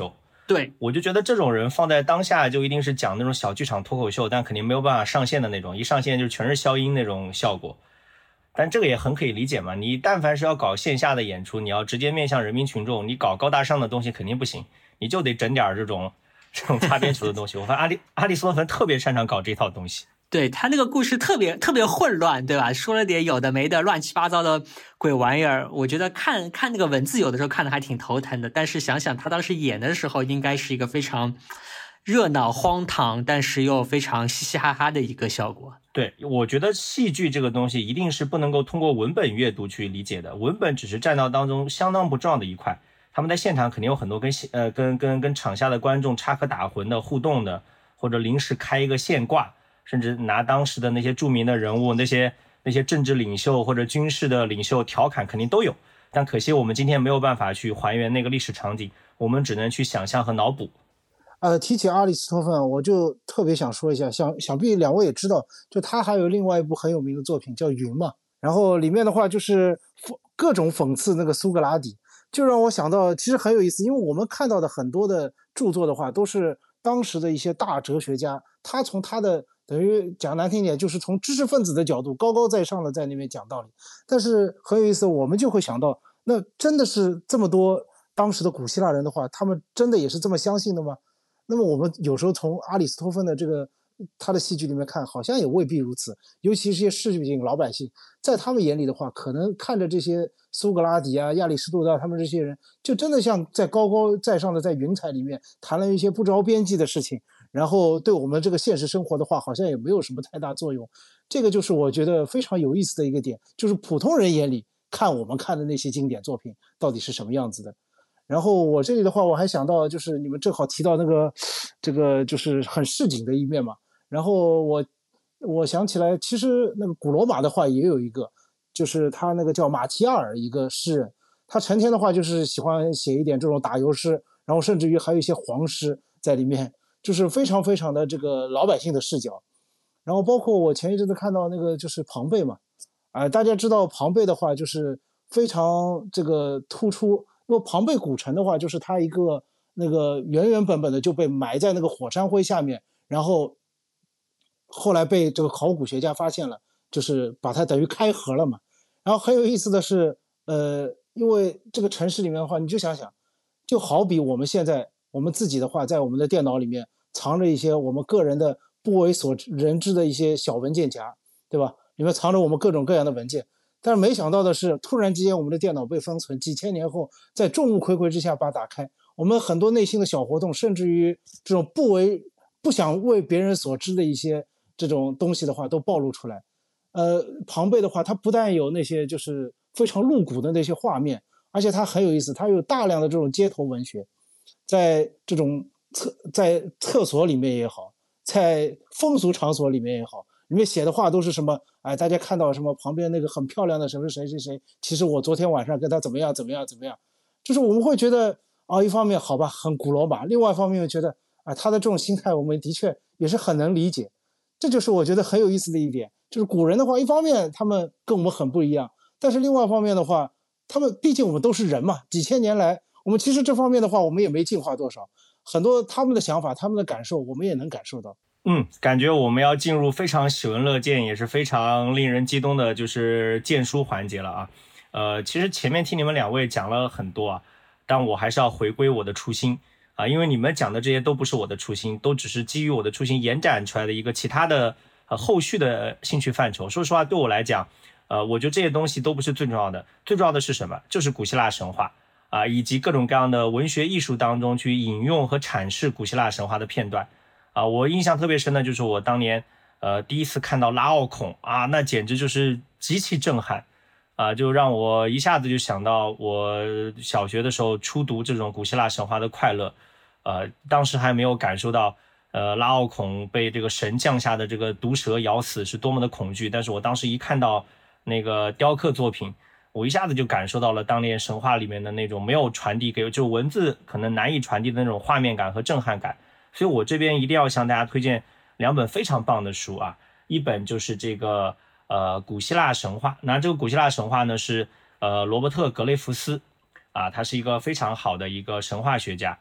对， 我就觉得这种人放在当下就一定是讲那种小剧场脱口秀，但肯定没有办法上线的那种，一上线就全是消音那种效果。但这个也很可以理解嘛，你但凡是要搞线下的演出，你要直接面向人民群众，你搞高大上的东西肯定不行，你就得整点这种擦边球的东西。我发现阿里斯托芬特别擅长搞这套东西。 对，他那个故事特别混乱，对吧？说了点有的没的乱七八糟的鬼玩意儿，我觉得看那个文字有的时候看的还挺头疼的，但是想想他当时演的时候应该是一个非常热闹荒唐但是又非常嘻嘻哈哈的一个效果。 对，我觉得戏剧这个东西一定是不能够通过文本阅读去理解的，文本只是占到当中相当不重要的一块。他们在现场肯定有很多跟场下的观众插科打诨的互动的，或者临时开一个现挂，甚至拿当时的那些著名的人物，那些政治领袖或者军事的领袖调侃肯定都有。但可惜我们今天没有办法去还原那个历史场景，我们只能去想象和脑补。 提起阿里斯托芬，我就特别想说一下，想必两位也知道，就他还有另外一部很有名的作品叫《云》嘛，然后里面的话就是各种讽刺那个苏格拉底，就让我想到其实很有意思，因为我们看到的很多的著作的话，都是当时的一些大哲学家，他从他的等于讲难听点，就是从知识分子的角度高高在上的在那边讲道理，但是很有意思，我们就会想到，那真的是这么多当时的古希腊人的话，他们真的也是这么相信的吗？那么我们有时候从阿里斯托芬的这个他的戏剧里面看，好像也未必如此。尤其是些市井老百姓，在他们眼里的话，可能看着这些苏格拉底啊、亚里士多德他们这些人，就真的像在高高在上的在云彩里面谈了一些不着边际的事情，然后对我们这个现实生活的话，好像也没有什么太大作用。这个就是我觉得非常有意思的一个点，就是普通人眼里看我们看的那些经典作品到底是什么样子的。然后我这里的话，我还想到就是你们正好提到那个这个就是很市井的一面嘛。然后我想起来，其实那个古罗马的话也有一个，就是他那个叫马提亚尔一个诗人，他成天的话就是喜欢写一点这种打油诗，然后甚至于还有一些黄诗在里面，就是非常非常的这个老百姓的视角。然后包括我前一阵子看到那个就是庞贝嘛，大家知道庞贝的话就是非常这个突出。因为庞贝古城的话，就是它一个那个原本的就被埋在那个火山灰下面，然后后来被这个考古学家发现了，就是把它等于开合了嘛。然后很有意思的是，因为这个城市里面的话，你就想想，就好比我们现在我们自己的话，在我们的电脑里面藏着一些我们个人的不为人知的一些小文件夹，对吧？里面藏着我们各种各样的文件。但是没想到的是，突然之间我们的电脑被封存，几千年后，在众目睽睽之下把它打开，我们很多内心的小活动，甚至于这种不想为别人所知的一些这种东西的话，都暴露出来。庞贝的话，它不但有那些就是非常露骨的那些画面，而且它很有意思，它有大量的这种街头文学，在这种在厕所里面也好，在风俗场所里面也好。里面写的话都是什么？大家看到什么旁边那个很漂亮的什么谁，其实我昨天晚上跟他怎么样，就是我们会觉得一方面好吧，很古罗马，另外一方面又觉得他的这种心态我们的确也是很能理解。这就是我觉得很有意思的一点，就是古人的话，一方面他们跟我们很不一样，但是另外一方面的话，他们毕竟我们都是人嘛，几千年来，我们其实这方面的话，我们也没进化多少，很多他们的想法、他们的感受，我们也能感受到。 感觉我们要进入非常喜闻乐见，也是非常令人激动的，就是荐书环节了啊。其实前面听你们两位讲了很多啊，但我还是要回归我的初心啊，因为你们讲的这些都不是我的初心，都只是基于我的初心延展出来的一个其他的后续的兴趣范畴。说实话，对我来讲，我觉得这些东西都不是最重要的，最重要的是什么？就是古希腊神话啊，以及各种各样的文学艺术当中去引用和阐释古希腊神话的片段。我印象特别深的就是我当年第一次看到拉奥孔啊，那简直就是极其震撼就让我一下子就想到我小学的时候初读这种古希腊神话的快乐。当时还没有感受到拉奥孔被这个神降下的这个毒蛇咬死是多么的恐惧，但是我当时一看到那个雕刻作品，我一下子就感受到了当年神话里面的那种没有传递给就文字可能难以传递的那种画面感和震撼感。所以我这边一定要向大家推荐两本非常棒的书啊，一本就是这个古希腊神话。那这个古希腊神话呢是罗伯特格雷夫斯啊，他是一个非常好的一个神话学家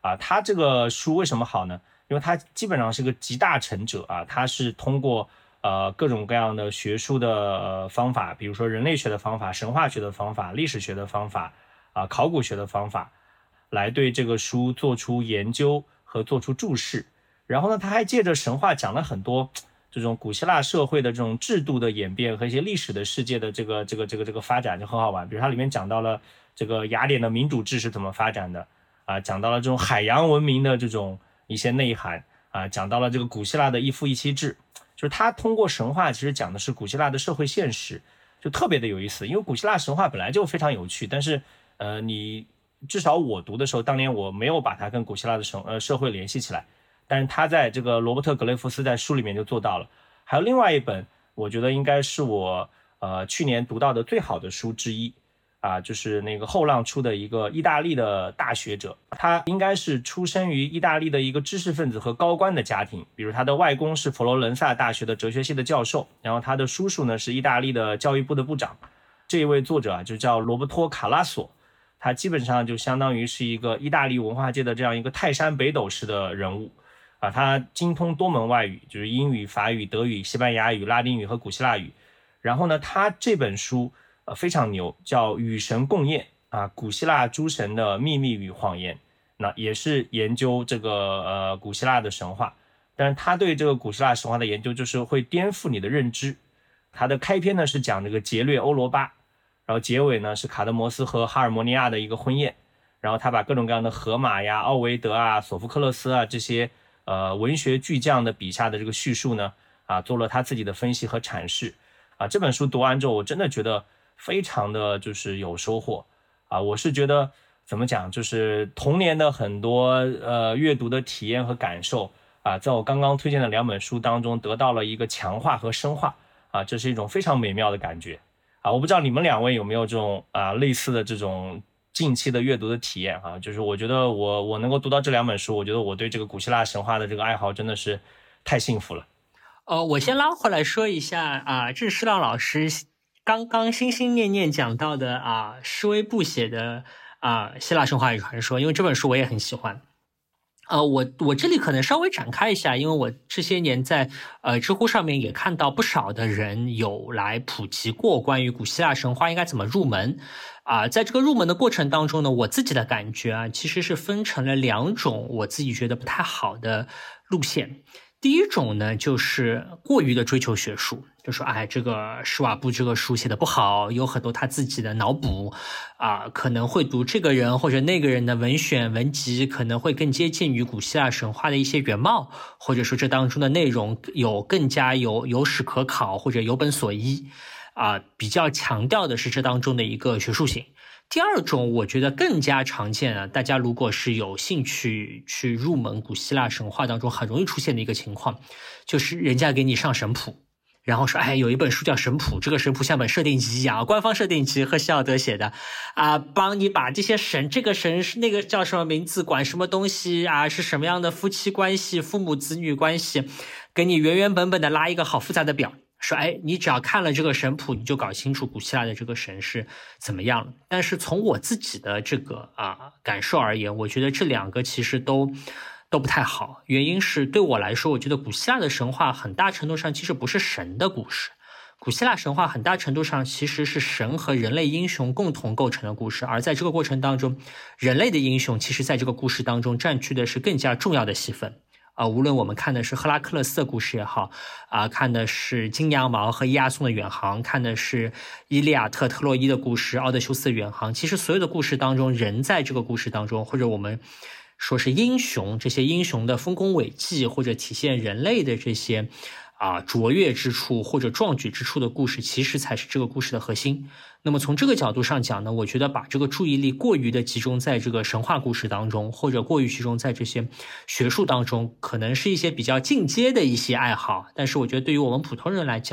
他这个书为什么好呢？因为他基本上是个集大成者啊，他是通过各种各样的学术的方法，比如说人类学的方法、神话学的方法、历史学的方法考古学的方法，来对这个书做出研究和做出注释。然后呢，他还借着神话讲了很多这种古希腊社会的这种制度的演变和一些历史的世界的这个发展，就很好玩。比如它里面讲到了这个雅典的民主制是怎么发展的讲到了这种海洋文明的这种一些内涵讲到了这个古希腊的一夫一妻制，就是他通过神话其实讲的是古希腊的社会现实，就特别的有意思。因为古希腊神话本来就非常有趣，但是你至少我读的时候，当年我没有把它跟古希腊的社会联系起来，但是他在这个罗伯特·格雷夫斯在书里面就做到了。还有另外一本，我觉得应该是我去年读到的最好的书之一就是那个后浪出的一个意大利的大学者，他应该是出生于意大利的一个知识分子和高官的家庭，比如他的外公是佛罗伦萨大学的哲学系的教授，然后他的叔叔呢是意大利的教育部的部长。这一位作者就叫罗伯托·卡拉索，他基本上就相当于是一个意大利文化界的这样一个泰山北斗式的人物他精通多门外语，就是英语、法语、德语、西班牙语、拉丁语和古希腊语。然后呢，他这本书非常牛，叫《与神共宴》古希腊诸神的秘密与谎言。那也是研究这个古希腊的神话，但是他对这个古希腊神话的研究就是会颠覆你的认知。他的开篇呢是讲这个劫掠欧罗巴，然后结尾呢是卡德摩斯和哈尔摩尼亚的一个婚宴，然后他把各种各样的荷马呀、奥维德索福克勒斯这些文学巨匠的笔下的这个叙述呢做了他自己的分析和阐释这本书读完之后，我真的觉得非常的就是有收获我是觉得怎么讲，就是童年的很多阅读的体验和感受在我刚刚推荐的2本书当中得到了一个强化和深化这是一种非常美妙的感觉我不知道你们2位有没有这种类似的这种近期的阅读的体验就是我觉得我能够读到这2本书，我觉得我对这个古希腊神话的这个爱好真的是太幸福了。 我先拉回来说一下郑世亮老师刚刚心心念念讲到的施威布写的希腊神话与传说，因为这本书我也很喜欢。我这里可能稍微展开一下，因为我这些年在知乎上面也看到不少的人有来普及过关于古希腊神话应该怎么入门在这个入门的过程当中呢，我自己的感觉其实是分成了2种我自己觉得不太好的路线。第一种呢，就是过于的追求学术，就说这个施瓦布这个书写的不好，有很多他自己的脑补可能会读这个人或者那个人的文选文集，可能会更接近于古希腊神话的一些原貌，或者说这当中的内容更加有史可考或者有本所依比较强调的是这当中的一个学术性。第二种我觉得更加常见大家如果是有兴趣去入门古希腊神话当中很容易出现的一个情况，就是人家给你上神谱，然后说有一本书叫神谱，这个神谱像本设定集一样，官方设定集和希尔德写的帮你把这些神，这个神是那个叫什么名字，管什么东西是什么样的夫妻关系、父母子女关系，给你原原本本的拉一个好复杂的表，说你只要看了这个神谱，你就搞清楚古希腊的这个神是怎么样了。但是从我自己的这个感受而言，我觉得这2个其实都不太好。原因是对我来说，我觉得古希腊的神话很大程度上其实不是神的故事，古希腊神话很大程度上其实是神和人类英雄共同构成的故事，而在这个过程当中，人类的英雄其实在这个故事当中占据的是更加重要的戏份无论我们看的是赫拉克勒斯的故事也好看的是金羊毛和伊亚松的远航，看的是伊利亚特、特洛伊的故事、奥德修斯的远航，其实所有的故事当中，人在这个故事当中，或者我们说是英雄，这些英雄的丰功伟绩，或者体现人类的这些卓越之处或者壮举之处的故事，其实才是这个故事的核心。那么从这个角度上讲呢，我觉得把这个注意力过于的集中在这个神话故事当中，或者过于集中在这些学术当中，可能是一些比较进阶的一些爱好，但是我觉得对于我们普通人来讲，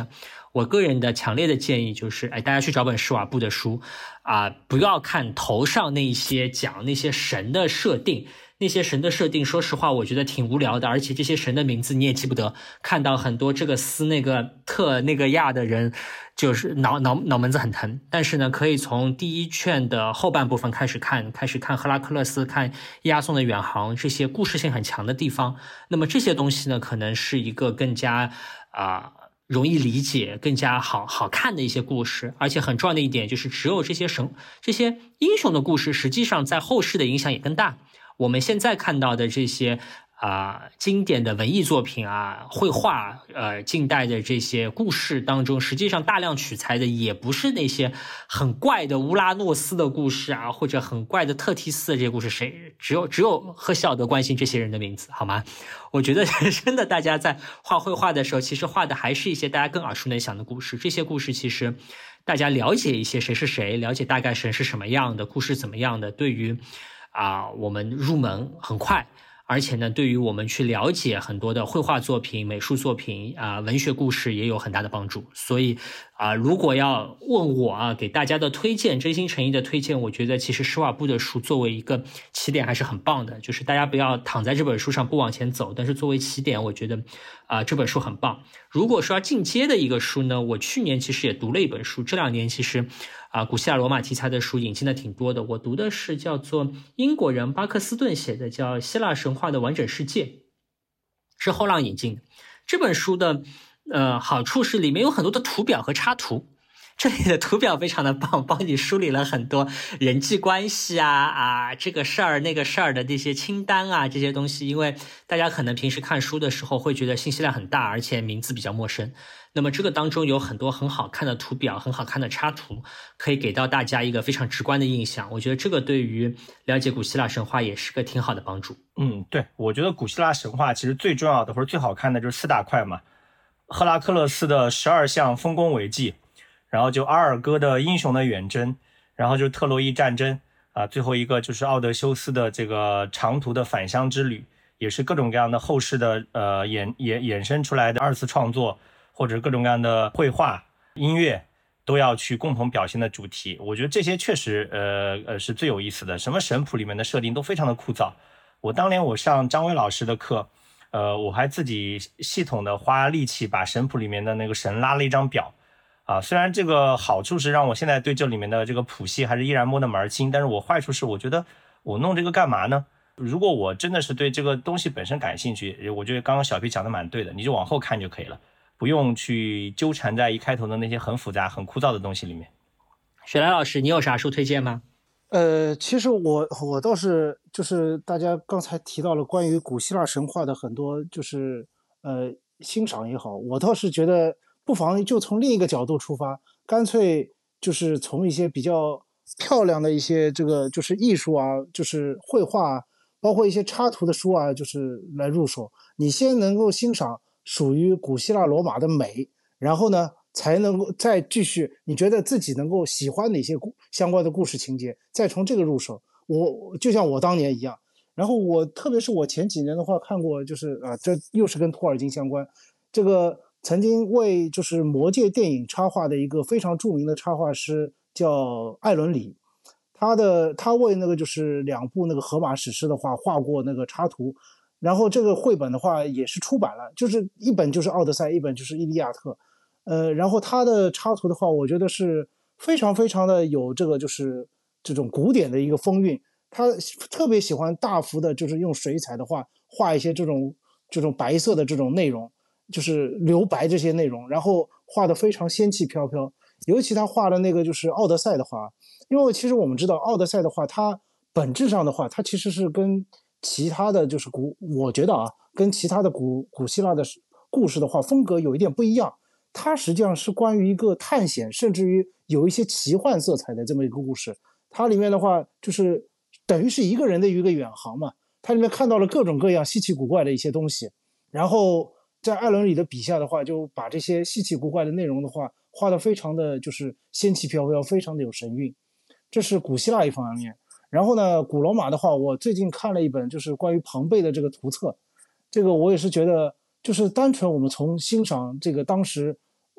我个人的强烈的建议就是，大家去找本施瓦布的书不要看头上那些讲那些神的设定。那些神的设定，说实话，我觉得挺无聊的，而且这些神的名字你也记不得。看到很多这个斯那个特那个亚的人，就是脑门子很疼。但是呢，可以从第一卷的后半部分开始看赫拉克勒斯，看亚送的远航，这些故事性很强的地方。那么这些东西呢，可能是一个更加容易理解、更加好看的一些故事。而且很重要的一点就是，只有这些英雄的故事，实际上在后世的影响也更大。我们现在看到的这些经典的文艺作品绘画近代的这些故事当中，实际上大量取材的也不是那些很怪的乌拉诺斯的故事或者很怪的特提斯的这些故事，只有赫西奥德关心这些人的名字，好吗？我觉得真的大家在画绘画的时候，其实画的还是一些大家更耳熟能详的故事。这些故事其实大家了解一些谁是谁，了解大概神是什么样的，故事怎么样的，对于我们入门很快，而且呢，对于我们去了解很多的绘画作品、美术作品文学故事也有很大的帮助。所以如果要问我给大家的推荐，真心诚意的推荐，我觉得其实施瓦布的书作为一个起点还是很棒的，就是大家不要躺在这本书上不往前走，但是作为起点，我觉得这本书很棒。如果说要进阶的一个书呢，我去年其实也读了一本书，这2年其实古希腊罗马题材的书引进的挺多的。我读的是叫做英国人巴克斯顿写的，叫《希腊神话的完整世界》，是后浪引进的。这本书的好处是里面有很多的图表和插图，这里的图表非常的棒，帮你梳理了很多人际关系这个事儿那个事儿的这些清单这些东西。因为大家可能平时看书的时候会觉得信息量很大，而且名字比较陌生。那么这个当中有很多很好看的图表，很好看的插图，可以给到大家一个非常直观的印象。我觉得这个对于了解古希腊神话也是个挺好的帮助。 对，我觉得古希腊神话其实最重要的或者最好看的就是4大块嘛，赫拉克勒斯的12项丰功伟绩，然后就阿尔戈的英雄的远征，然后就特洛伊战争最后一个就是奥德修斯的这个长途的返乡之旅，也是各种各样的后世的衍生出来的2次创作，或者各种各样的绘画、音乐都要去共同表现的主题。我觉得这些确实是最有意思的。什么神谱里面的设定都非常的枯燥。当年我上张伟老师的课，我还自己系统的花力气把神谱里面的那个神拉了一张表虽然这个好处是让我现在对这里面的这个谱系还是依然摸得门儿清，但是我坏处是我觉得我弄这个干嘛呢？如果我真的是对这个东西本身感兴趣，我觉得刚刚小皮讲的蛮对的，你就往后看就可以了，不用去纠缠在一开头的那些很复杂很枯燥的东西里面。 雪莱老师，你有啥书推荐吗？ 其实我倒是就是大家刚才提到了关于古希腊神话的很多就是欣赏也好，我倒是觉得不妨就从另一个角度出发，干脆就是从一些比较漂亮的一些这个就是艺术就是绘画包括一些插图的书就是来入手。你先能够欣赏属于古希腊罗马的美，然后呢才能够再继续你觉得自己能够喜欢哪些相关的故事情节，再从这个入手。我就像我当年一样，然后特别是我前几年的话看过，就是这又是跟托尔金相关，这个曾经为就是魔戒电影插画的一个非常著名的插画师叫艾伦里，他为那个就是2部那个荷马史诗的话画过那个插图，然后这个绘本的话也是出版了，就是一本就是奥德赛，一本就是伊利亚特。然后他的插图的话，我觉得是非常非常的有这个就是这种古典的一个风韵。他特别喜欢大幅的，就是用水彩的话画一些这种白色的这种内容，就是留白这些内容，然后画的非常仙气飘飘。尤其他画的那个就是奥德赛的话，因为其实我们知道奥德赛的话，它本质上的话，它其实是跟其他的就是我觉得跟其他的古希腊的故事的话风格有一点不一样。它实际上是关于一个探险，甚至于有一些奇幻色彩的这么一个故事。它里面的话就是等于是一个人的一个远航嘛，它里面看到了各种各样稀奇古怪的一些东西，然后在艾伦里的笔下的话，就把这些稀奇古怪的内容的话画得非常的就是仙气飘飘，非常的有神韵。这是古希腊一方面。然后呢，古罗马的话，我最近看了一本就是关于庞贝的这个图册，这个我也是觉得就是单纯我们从欣赏这个当时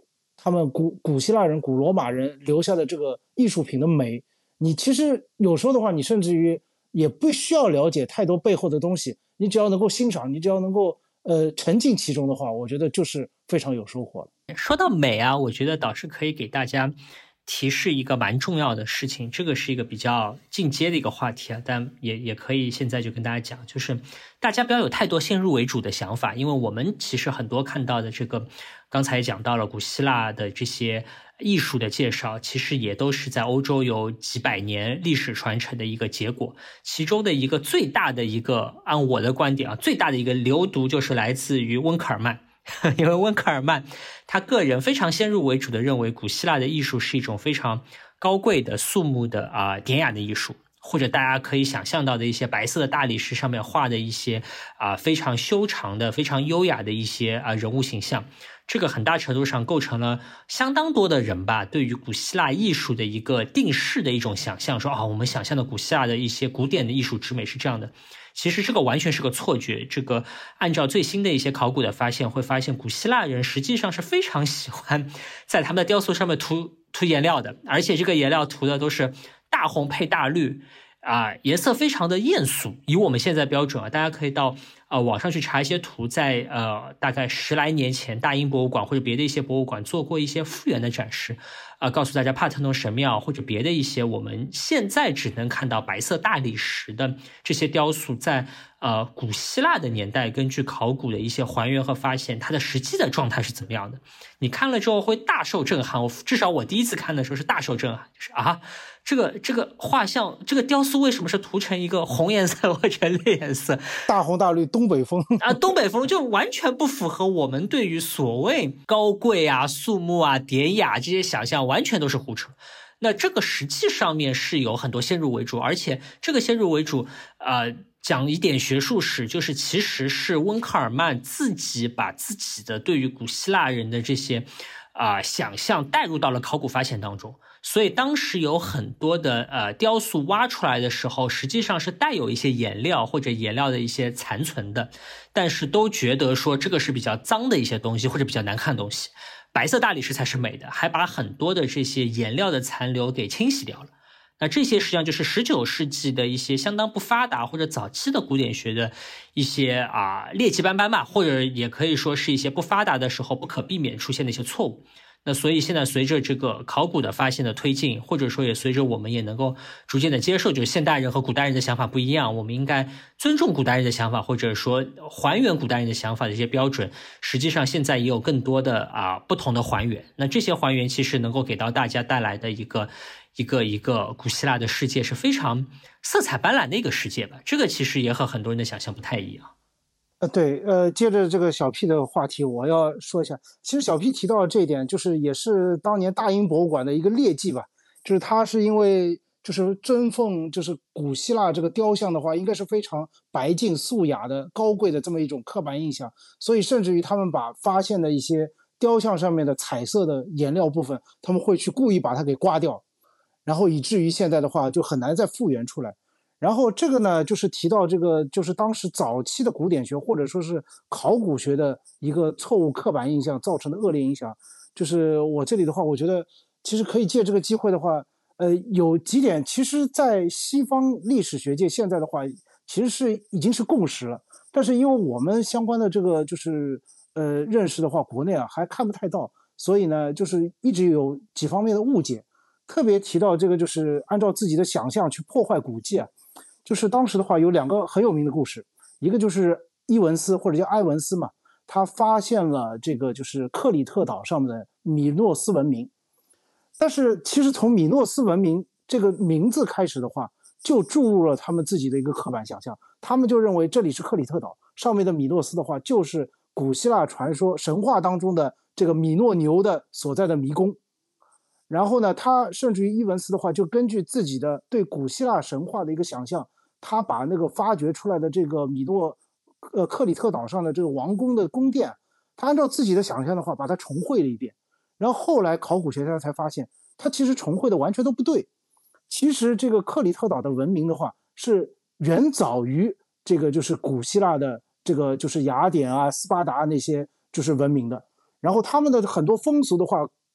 他们古希腊人、古罗马人留下的这个艺术品的美，你其实有时候的话，你甚至于也不需要了解太多背后的东西，你只要能够欣赏，你只要能够沉浸其中的话，我觉得就是非常有收获了。 说到美啊，我觉得倒是可以给大家提示一个蛮重要的事情，这个是一个比较进阶的一个话题啊，但也可以现在就跟大家讲，就是大家不要有太多先入为主的想法，因为我们其实很多看到的这个，刚才讲到了古希腊的这些艺术的介绍，其实也都是在欧洲有几百年历史传承的一个结果，其中的一个最大的一个，按我的观点啊，最大的一个流毒就是来自于温克尔曼。因为温克尔曼他个人非常先入为主的认为古希腊的艺术是一种非常高贵的肃穆的典雅的艺术，或者大家可以想象到的一些白色的大理石上面画的一些非常修长的非常优雅的一些人物形象，这个很大程度上构成了相当多的人吧对于古希腊艺术的一个定式的一种想象，说我们想象的古希腊的一些古典的艺术之美是这样的。其实这个完全是个错觉，这个按照最新的一些考古的发现，会发现古希腊人实际上是非常喜欢在他们的雕塑上面涂颜料的，而且这个颜料涂的都是大红配大绿颜色非常的艳俗，以我们现在标准大家可以到网上去查一些图，在大概10来年前大英博物馆或者别的一些博物馆做过一些复原的展示告诉大家帕特农神庙或者别的一些我们现在只能看到白色大理石的这些雕塑，在古希腊的年代根据考古的一些还原和发现，它的实际的状态是怎么样的，你看了之后会大受震撼。至少我第一次看的时候是大受震撼，就是这个画像这个雕塑为什么是涂成一个红颜色或者绿颜色， 大红大绿东北风东北风就完全不符合我们对于所谓高贵肃穆典雅这些想象，完全都是胡扯。那这个实际上面是有很多先入为主，而且这个先入为主讲一点学术史，就是其实是温克尔曼自己把自己的对于古希腊人的这些想象带入到了考古发现当中，所以当时有很多的雕塑挖出来的时候，实际上是带有一些颜料或者颜料的一些残存的，但是都觉得说这个是比较脏的一些东西或者比较难看的东西，白色大理石才是美的，还把很多的这些颜料的残留给清洗掉了。那这些实际上就是19世纪的一些相当不发达或者早期的古典学的一些劣迹斑斑吧，或者也可以说是一些不发达的时候不可避免出现的一些错误。那所以现在随着这个考古的发现的推进，或者说也随着我们也能够逐渐的接受，就是现代人和古代人的想法不一样，我们应该尊重古代人的想法，或者说还原古代人的想法的一些标准，实际上现在也有更多的不同的还原。那这些还原其实能够给到大家带来的一个古希腊的世界是非常色彩斑斓的一个世界吧，这个其实也和很多人的想象不太一样。 对，接着这个小 P 的话题，我要说一下，其实小 P 提到的这一点，就是也是当年大英博物馆的一个劣迹吧，就是他是因为就是尊奉就是古希腊这个雕像的话，应该是非常白净素雅的高贵的这么一种刻板印象，所以甚至于他们把发现的一些雕像上面的彩色的颜料部分，他们会去故意把它给刮掉，然后以至于现在的话就很难再复原出来。然后这个呢，就是提到这个，就是当时早期的古典学或者说是考古学的一个错误刻板印象造成的恶劣影响。就是我这里的话，我觉得其实可以借这个机会的话，有几点，其实在西方历史学界现在的话，其实已经是共识了。但是因为我们相关的这个就是认识的话，国内还看不太到，所以呢，就是一直有几方面的误解。特别提到这个，就是按照自己的想象去破坏古迹就是当时的话有2个很有名的故事，一个就是伊文斯或者叫埃文斯嘛，他发现了这个就是克里特岛上面的米诺斯文明，但是其实从米诺斯文明这个名字开始的话，就注入了他们自己的一个刻板想象，他们就认为这里是克里特岛，上面的米诺斯的话就是古希腊传说神话当中的这个米诺牛的所在的迷宫。然后呢，他甚至于伊文斯的话，就根据自己的对古希腊神话的一个想象，他把那个发掘出来的这个克里特岛上的这个王宫的宫殿，他按照自己的想象的话，把它重绘了一遍。然后后来考古学家才发现，他其实重绘的完全都不对。其实这个克里特岛的文明的话，是远早于这个就是古希腊的这个就是雅典斯巴达那些就是文明的。然后他们的很多风俗的话，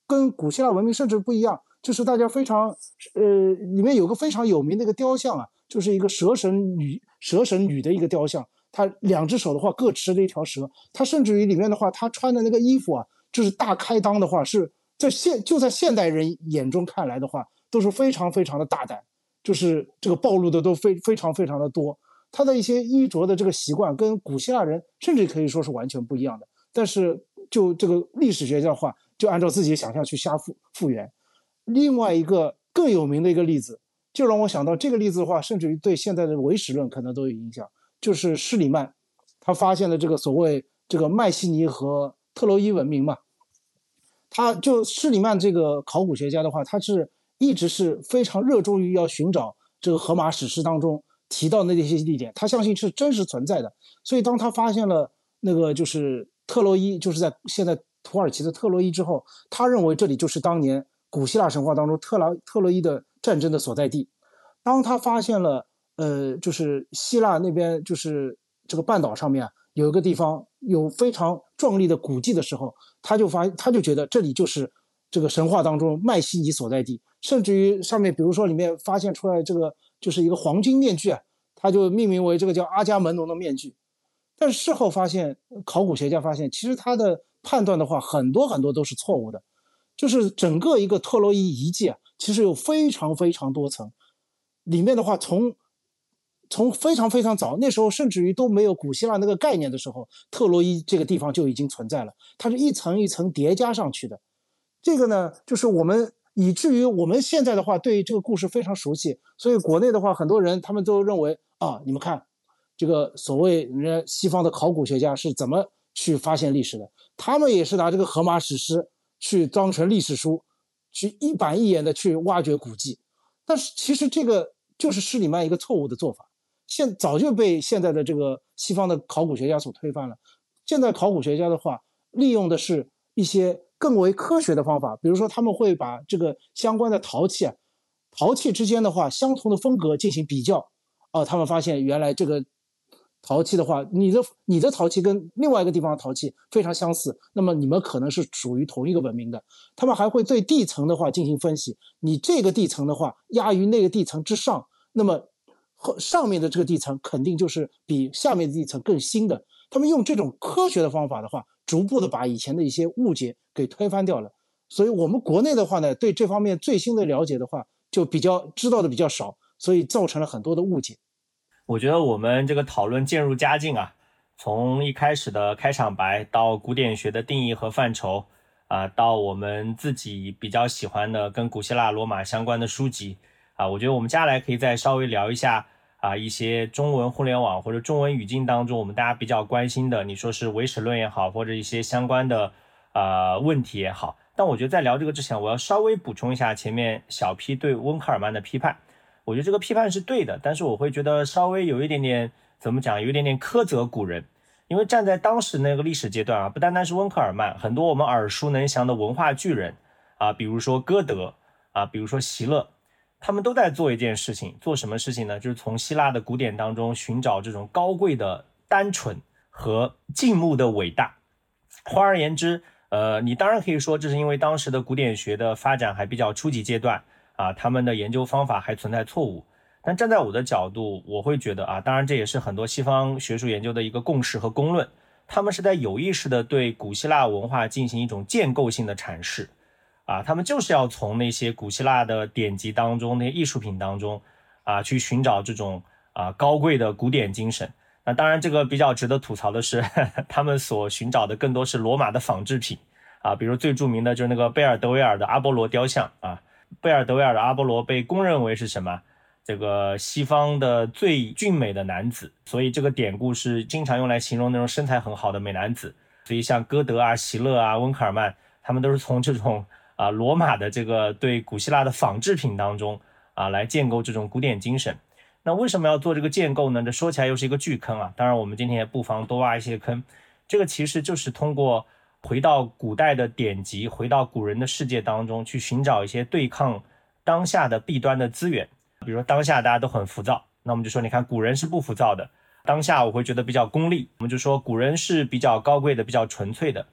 跟古希腊文明甚至不一样，就是大家非常里面有个非常有名的一个雕像啊，就是一个蛇神女的一个雕像，她2只手的话各持着一条蛇，她甚至于里面的话，她穿的那个衣服啊，就是大开裆的话，是在现代人眼中看来的话，都是非常非常的大胆，就是这个暴露的都非常非常的多。他的一些衣着的这个习惯跟古希腊人甚至可以说是完全不一样的，但是就这个历史学家的话，就按照自己的想象去瞎复原。另外一个更有名的一个例子，就让我想到这个例子的话，甚至于对现在的唯史论可能都有影响，就是施里曼，他发现了这个所谓这个迈锡尼和特洛伊文明嘛。他就施里曼这个考古学家的话，他是一直是非常热衷于要寻找这个荷马史诗当中提到的那些地点，他相信是真实存在的。所以当他发现了那个就是特洛伊，就是在现在土耳其的特洛伊之后，他认为这里就是当年古希腊神话当中特洛伊的战争的所在地。当他发现了就是希腊那边就是这个半岛上面有一个地方有非常壮丽的古迹的时候，他就觉得这里就是这个神话当中迈锡尼所在地，甚至于上面比如说里面发现出来这个就是一个黄金面具啊，他就命名为这个叫阿伽门农的面具。但是事后发现，考古学家发现，其实他的判断的话，很多很多都是错误的。就是整个一个特洛伊遗迹啊，其实有非常非常多层，里面的话从非常非常早，那时候甚至于都没有古希腊那个概念的时候，特洛伊这个地方就已经存在了，它是一层一层叠加上去的。这个呢，就是我们以至于我们现在的话对这个故事非常熟悉，所以国内的话，很多人他们都认为啊，你们看这个所谓人家西方的考古学家是怎么去发现历史的，他们也是拿这个荷马史诗去当成历史书，去一板一眼的去挖掘古迹。但是其实这个就是施里曼一个错误的做法，早就被现在的这个西方的考古学家所推翻了。现在考古学家的话，利用的是一些更为科学的方法，比如说他们会把这个相关的陶器之间的话相同的风格进行比较，他们发现原来这个陶器的话，你的陶器跟另外一个地方的陶器非常相似，那么你们可能是属于同一个文明的。他们还会对地层的话进行分析，你这个地层的话压于那个地层之上，那么上面的这个地层肯定就是比下面的地层更新的。他们用这种科学的方法的话，逐步的把以前的一些误解给推翻掉了。所以我们国内的话呢，对这方面最新的了解的话，就知道的比较少，所以造成了很多的误解。 我觉得我们这个讨论渐入佳境啊，从一开始的开场白到古典学的定义和范畴到我们自己比较喜欢的跟古希腊罗马相关的书籍我觉得我们接下来可以再稍微聊一下一些中文互联网或者中文语境当中我们大家比较关心的，你说是唯史论也好，或者一些相关的问题也好。但我觉得在聊这个之前，我要稍微补充一下前面小 P 对温克尔曼的批判。我觉得这个批判是对的，但是我会觉得稍微有一点点怎么讲，有一点点苛责古人。因为站在当时那个历史阶段不单单是温克尔曼，很多我们耳熟能详的文化巨人比如说歌德比如说席勒，他们都在做一件事情。做什么事情呢？就是从希腊的古典当中寻找这种高贵的单纯和静穆的伟大。换而言之你当然可以说这是因为当时的古典学的发展还比较初级阶段他们的研究方法还存在错误。但站在我的角度，我会觉得当然这也是很多西方学术研究的一个共识和公论，他们是在有意识的对古希腊文化进行一种建构性的阐释他们就是要从那些古希腊的典籍当中，那些艺术品当中去寻找这种高贵的古典精神。那当然这个比较值得吐槽的是他们所寻找的更多是罗马的仿制品比如最著名的就是那个贝尔德维尔的阿波罗雕像贝尔德维尔的阿波罗被公认为是什么？这个西方的最俊美的男子，所以这个典故是经常用来形容那种身材很好的美男子。所以像歌德席勒温克尔曼，他们都是从这种罗马的这个对古希腊的仿制品当中来建构这种古典精神。那为什么要做这个建构呢？这说起来又是一个巨坑当然我们今天也不妨多挖一些坑。这个其实就是通过回到古代的典籍，回到古人的世界当中去寻找一些对抗当下的弊端的资源。比如说当下大家都很浮躁，那我们就说你看古人是不浮躁的。当下我会觉得比较功利，我们就说古人是比较高贵的，比较纯粹的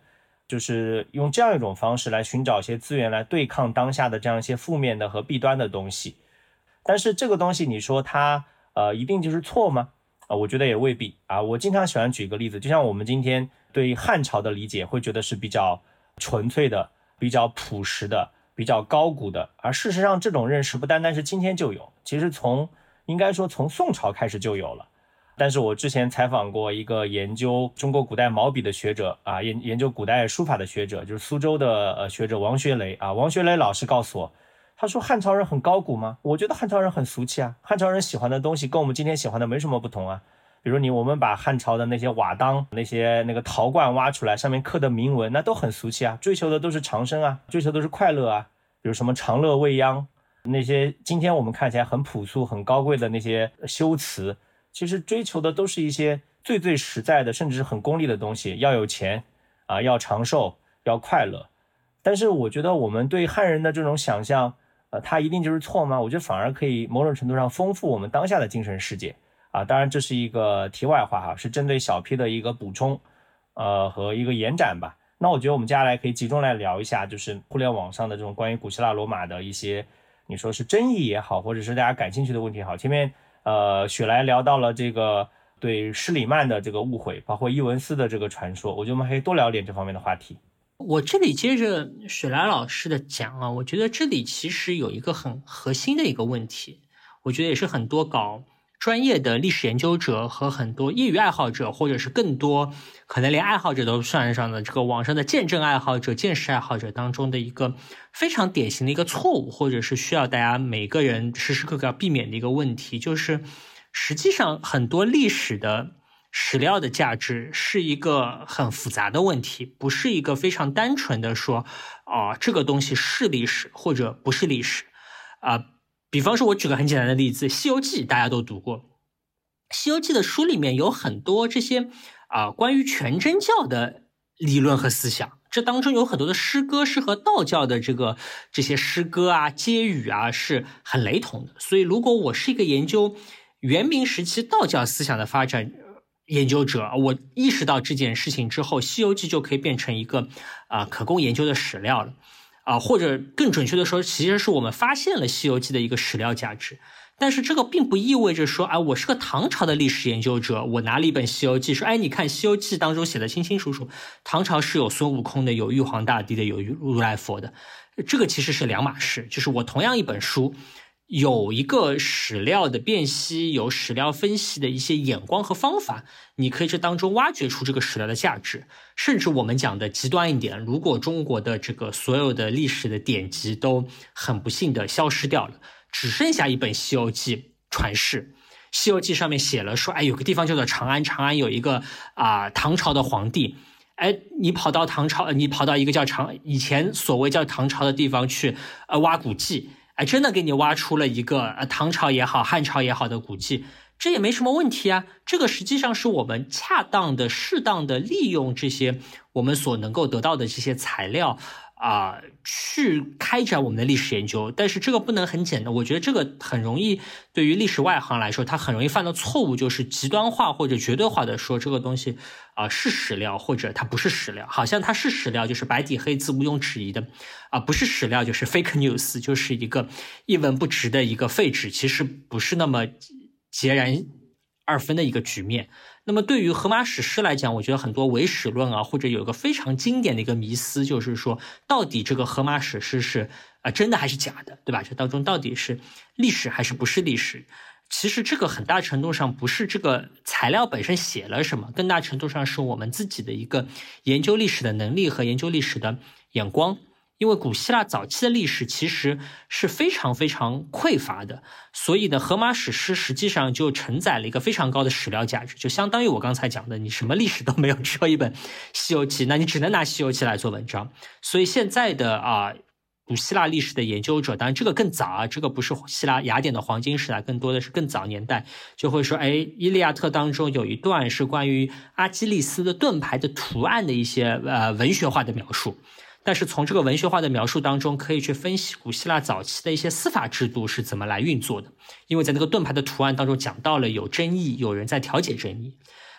就是用这样一种方式来寻找一些资源来对抗当下的这样一些负面的和弊端的东西。但是这个东西你说它一定就是错吗？我觉得也未必啊。我经常喜欢举个例子，就像我们今天对汉朝的理解会觉得是比较纯粹的、比较朴实的、比较高古的，而事实上这种认识不单单是今天就有，其实应该说从宋朝开始就有了。但是我之前采访过一个研究中国古代毛笔的学者啊，研究古代书法的学者，就是苏州的学者王学雷啊。王学雷老师告诉我，他说汉朝人很高古吗？我觉得汉朝人很俗气啊，汉朝人喜欢的东西跟我们今天喜欢的没什么不同啊。比如我们把汉朝的那些瓦当、那个陶罐挖出来，上面刻的铭文，那都很俗气啊，追求的都是长生啊，追求的是快乐啊。比如什么长乐未央，那些今天我们看起来很朴素、很高贵的那些修辞，其实追求的都是一些最最实在的，甚至是很功利的东西，要有钱啊，要长寿，要快乐。但是我觉得我们对汉人的这种想象，它一定就是错吗？我觉得反而可以某种程度上丰富我们当下的精神世界啊。当然这是一个题外话哈，是针对小 P 的一个补充，和一个延展吧。那我觉得我们接下来可以集中来聊一下，就是互联网上的这种关于古希腊罗马的一些，你说是争议也好，或者是大家感兴趣的问题也好。前面雪莱聊到了这个对施里曼的这个误会，包括伊文斯的这个传说，我觉得我们可以多聊点这方面的话题。 我这里接着雪莱老师的讲啊，我觉得这里其实有一个很核心的一个问题，我觉得也是很多搞专业的历史研究者和很多业余爱好者，或者是更多可能连爱好者都算上的这个网上的见证爱好者、见识爱好者当中的一个非常典型的一个错误，或者是需要大家每个人时时刻刻要避免的一个问题，就是实际上很多历史的史料的价值是一个很复杂的问题，不是一个非常单纯的说这个东西是历史或者不是历史比方说我举个很简单的例子，《西游记》大家都读过，《西游记》的书里面有很多这些关于全真教的理论和思想，这当中有很多的诗歌是和道教的这些诗歌啊、接语啊是很雷同的。所以如果我是一个研究元明时期道教思想的发展研究者，我意识到这件事情之后，《西游记》就可以变成一个可供研究的史料了或者更准确的说，其实是我们发现了《西游记》的一个史料价值。但是这个并不意味着说我是个唐朝的历史研究者，我拿了一本《西游记》说你看《西游记》当中写的清清楚楚，唐朝是有孙悟空的，有玉皇大帝的，有如来佛的，这个其实是两码事。就是我同样一本书有一个史料的辨析，有史料分析的一些眼光和方法，你可以这当中挖掘出这个史料的价值。甚至我们讲的极端一点，如果中国的这个所有的历史的典籍都很不幸的消失掉了，只剩下一本《西游记》传世，《西游记》上面写了说有个地方叫做长安，长安有一个唐朝的皇帝，你跑到唐朝，你跑到一个叫以前所谓叫唐朝的地方去挖古迹，真的给你挖出了一个唐朝也好汉朝也好的古迹，这也没什么问题啊。这个实际上是我们恰当的适当的利用这些我们所能够得到的这些材料去开展我们的历史研究。但是这个不能很简单，我觉得这个很容易对于历史外行来说，他很容易犯的错误就是极端化或者绝对化的说这个东西是史料或者它不是史料，好像它是史料就是白底黑字毋庸置疑的不是史料就是 fake news， 就是一个一文不值的一个废纸，其实不是那么截然二分的一个局面。那么对于荷马史诗来讲，我觉得很多伪史论或者有一个非常经典的一个迷思，就是说到底这个荷马史诗是真的还是假的，对吧？这当中到底是历史还是不是历史？其实这个很大程度上不是这个材料本身写了什么，更大程度上是我们自己的一个研究历史的能力和研究历史的眼光。因为古希腊早期的历史其实是非常非常匮乏的，所以呢，荷马史诗实际上就承载了一个非常高的史料价值，就相当于我刚才讲的，你什么历史都没有，只有一本《西游记》，那你只能拿《西游记》来做文章。所以现在的古希腊历史的研究者，当然这个更早这个不是希腊雅典的黄金时代，更多的是更早年代，就会说伊利亚特当中有一段是关于阿基利斯的盾牌的图案的一些文学化的描述。但是从这个文学化的描述当中，可以去分析古希腊早期的一些司法制度是怎么来运作的。因为在那个盾牌的图案当中讲到了有争议，有人在调解争议。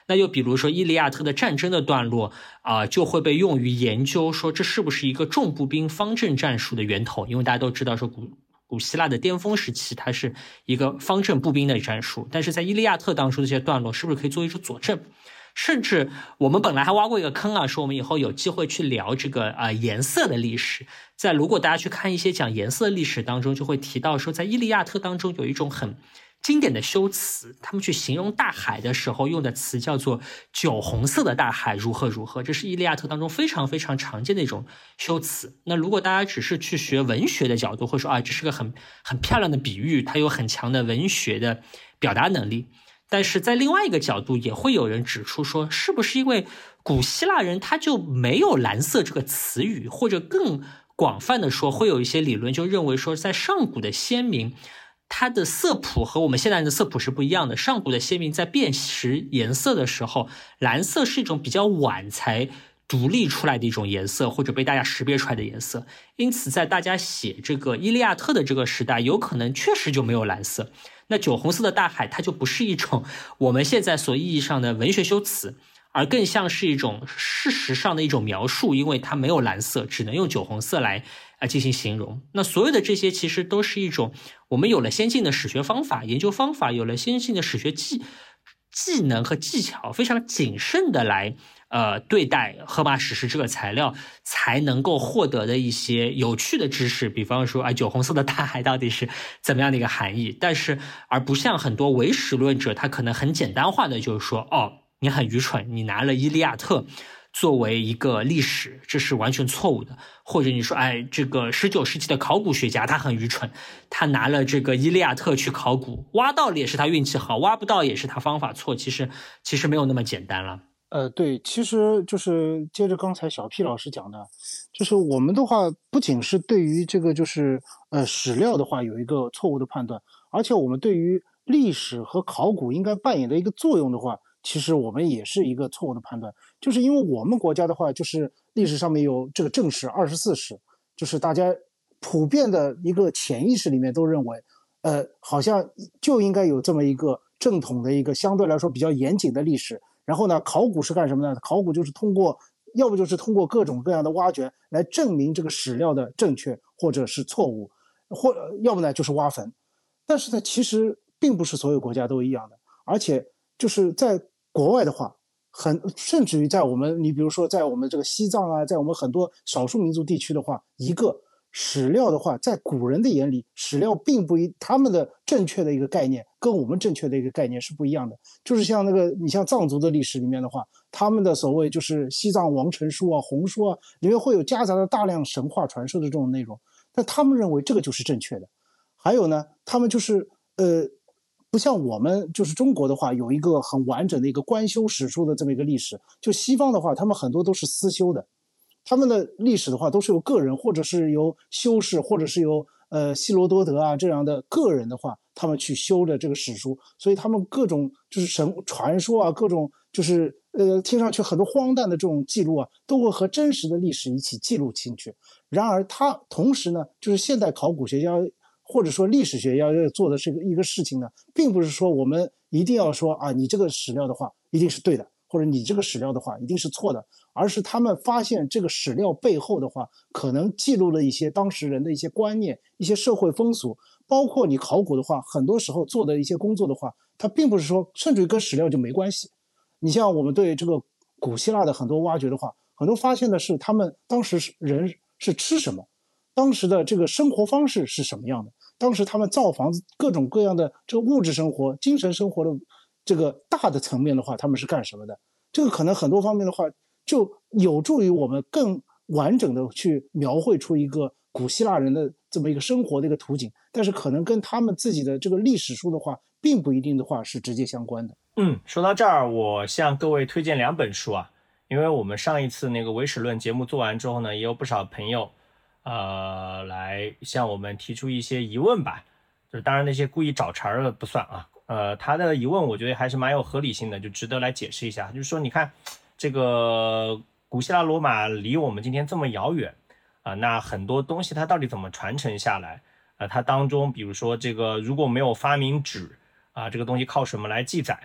那又比如说《伊利亚特》的战争的段落就会被用于研究说这是不是一个重步兵方阵战术的源头，因为大家都知道说古希腊的巅峰时期它是一个方阵步兵的战术，但是在《伊利亚特》当中这些段落是不是可以作为一种佐证？甚至我们本来还挖过一个坑说我们以后有机会去聊这个颜色的历史。在如果大家去看一些讲颜色历史当中，就会提到说在《伊利亚特》当中有一种很经典的修辞，他们去形容大海的时候用的词叫做酒红色的大海如何如何，这是《伊利亚特》当中非常非常常见的一种修辞。那如果大家只是去学文学的角度，会说这是个很漂亮的比喻，它有很强的文学的表达能力。但是在另外一个角度也会有人指出说，是不是因为古希腊人他就没有蓝色这个词语，或者更广泛的说，会有一些理论就认为说，在上古的先民它的色谱和我们现在的色谱是不一样的。上古的先民在辨识颜色的时候，蓝色是一种比较晚才独立出来的一种颜色，或者被大家识别出来的颜色。因此在大家写这个《伊利亚特》的这个时代，有可能确实就没有蓝色。那酒红色的大海它就不是一种我们现在所意义上的文学修辞，而更像是一种事实上的一种描述，因为它没有蓝色，只能用酒红色来进行形容。那所有的这些其实都是一种我们有了先进的史学方法、研究方法，有了先进的史学技能和技巧，非常谨慎的来对待荷马史诗这个材料，才能够获得的一些有趣的知识，比方说酒红色的大海到底是怎么样的一个含义。但是而不像很多唯史论者，他可能很简单化的就是说你很愚蠢，你拿了《伊利亚特》作为一个历史，这是完全错误的。或者你说这个19世纪的考古学家他很愚蠢，他拿了这个《伊利亚特》去考古，挖到了也是他运气好，挖不到也是他方法错，其实没有那么简单了。 对，其实就是接着刚才小 P 老师讲的，就是我们的话不仅是对于这个就是史料的话有一个错误的判断，而且我们对于历史和考古应该扮演的一个作用的话，其实我们也是一个错误的判断。就是因为我们国家的话，就是历史上面有这个正史、24史，就是大家普遍的一个潜意识里面都认为，好像就应该有这么一个正统的一个相对来说比较严谨的历史。然后呢，考古是干什么呢？考古就是要不就是通过各种各样的挖掘来证明这个史料的正确或者是错误，要不呢就是挖坟。但是呢，其实并不是所有国家都一样的，而且就是在国外的话，甚至于在你比如说在我们这个西藏啊，在我们很多少数民族地区的话，一个史料的话，在古人的眼里，史料并不他们的正确的一个概念跟我们正确的一个概念是不一样的。就是像你像藏族的历史里面的话，他们的所谓就是西藏王臣书啊、红书啊，里面会有夹杂了大量神话传说的这种内容，但他们认为这个就是正确的。还有呢，他们就是不像我们就是中国的话，有一个很完整的一个官修史书的这么一个历史。就西方的话，他们很多都是私修的。他们的历史的话，都是由个人或者是由修士，或者是由希罗多德啊这样的个人的话，他们去修的这个史书，所以他们各种就是神传说啊，各种就是听上去很多荒诞的这种记录啊，都会和真实的历史一起记录进去。然而，它同时呢，就是现代考古学家或者说历史学家要做的是一个事情呢，并不是说我们一定要说你这个史料的话一定是对的，或者你这个史料的话一定是错的。而是他们发现这个史料背后的话，可能记录了一些当时人的一些观念、一些社会风俗，包括你考古的话，很多时候做的一些工作的话，它并不是说甚至于跟史料就没关系。你像我们对这个古希腊的很多挖掘的话，很多发现的是他们当时人是吃什么，当时的这个生活方式是什么样的，当时他们造房子各种各样的这个物质生活、精神生活的这个大的层面的话，他们是干什么的？这个可能很多方面的话，就有助于我们更完整的去描绘出一个古希腊人的这么一个生活的一个图景，但是可能跟他们自己的这个历史书的话，并不一定的话是直接相关的。 说到这儿，我向各位推荐2本书啊，因为我们上一次那个唯史论节目做完之后呢，也有不少朋友来向我们提出一些疑问吧，就是当然那些故意找茬的不算啊，他的疑问我觉得还是蛮有合理性的，就值得来解释一下。就是说你看这个古希腊罗马离我们今天这么遥远那很多东西它到底怎么传承下来它当中比如说这个如果没有发明纸这个东西靠什么来记载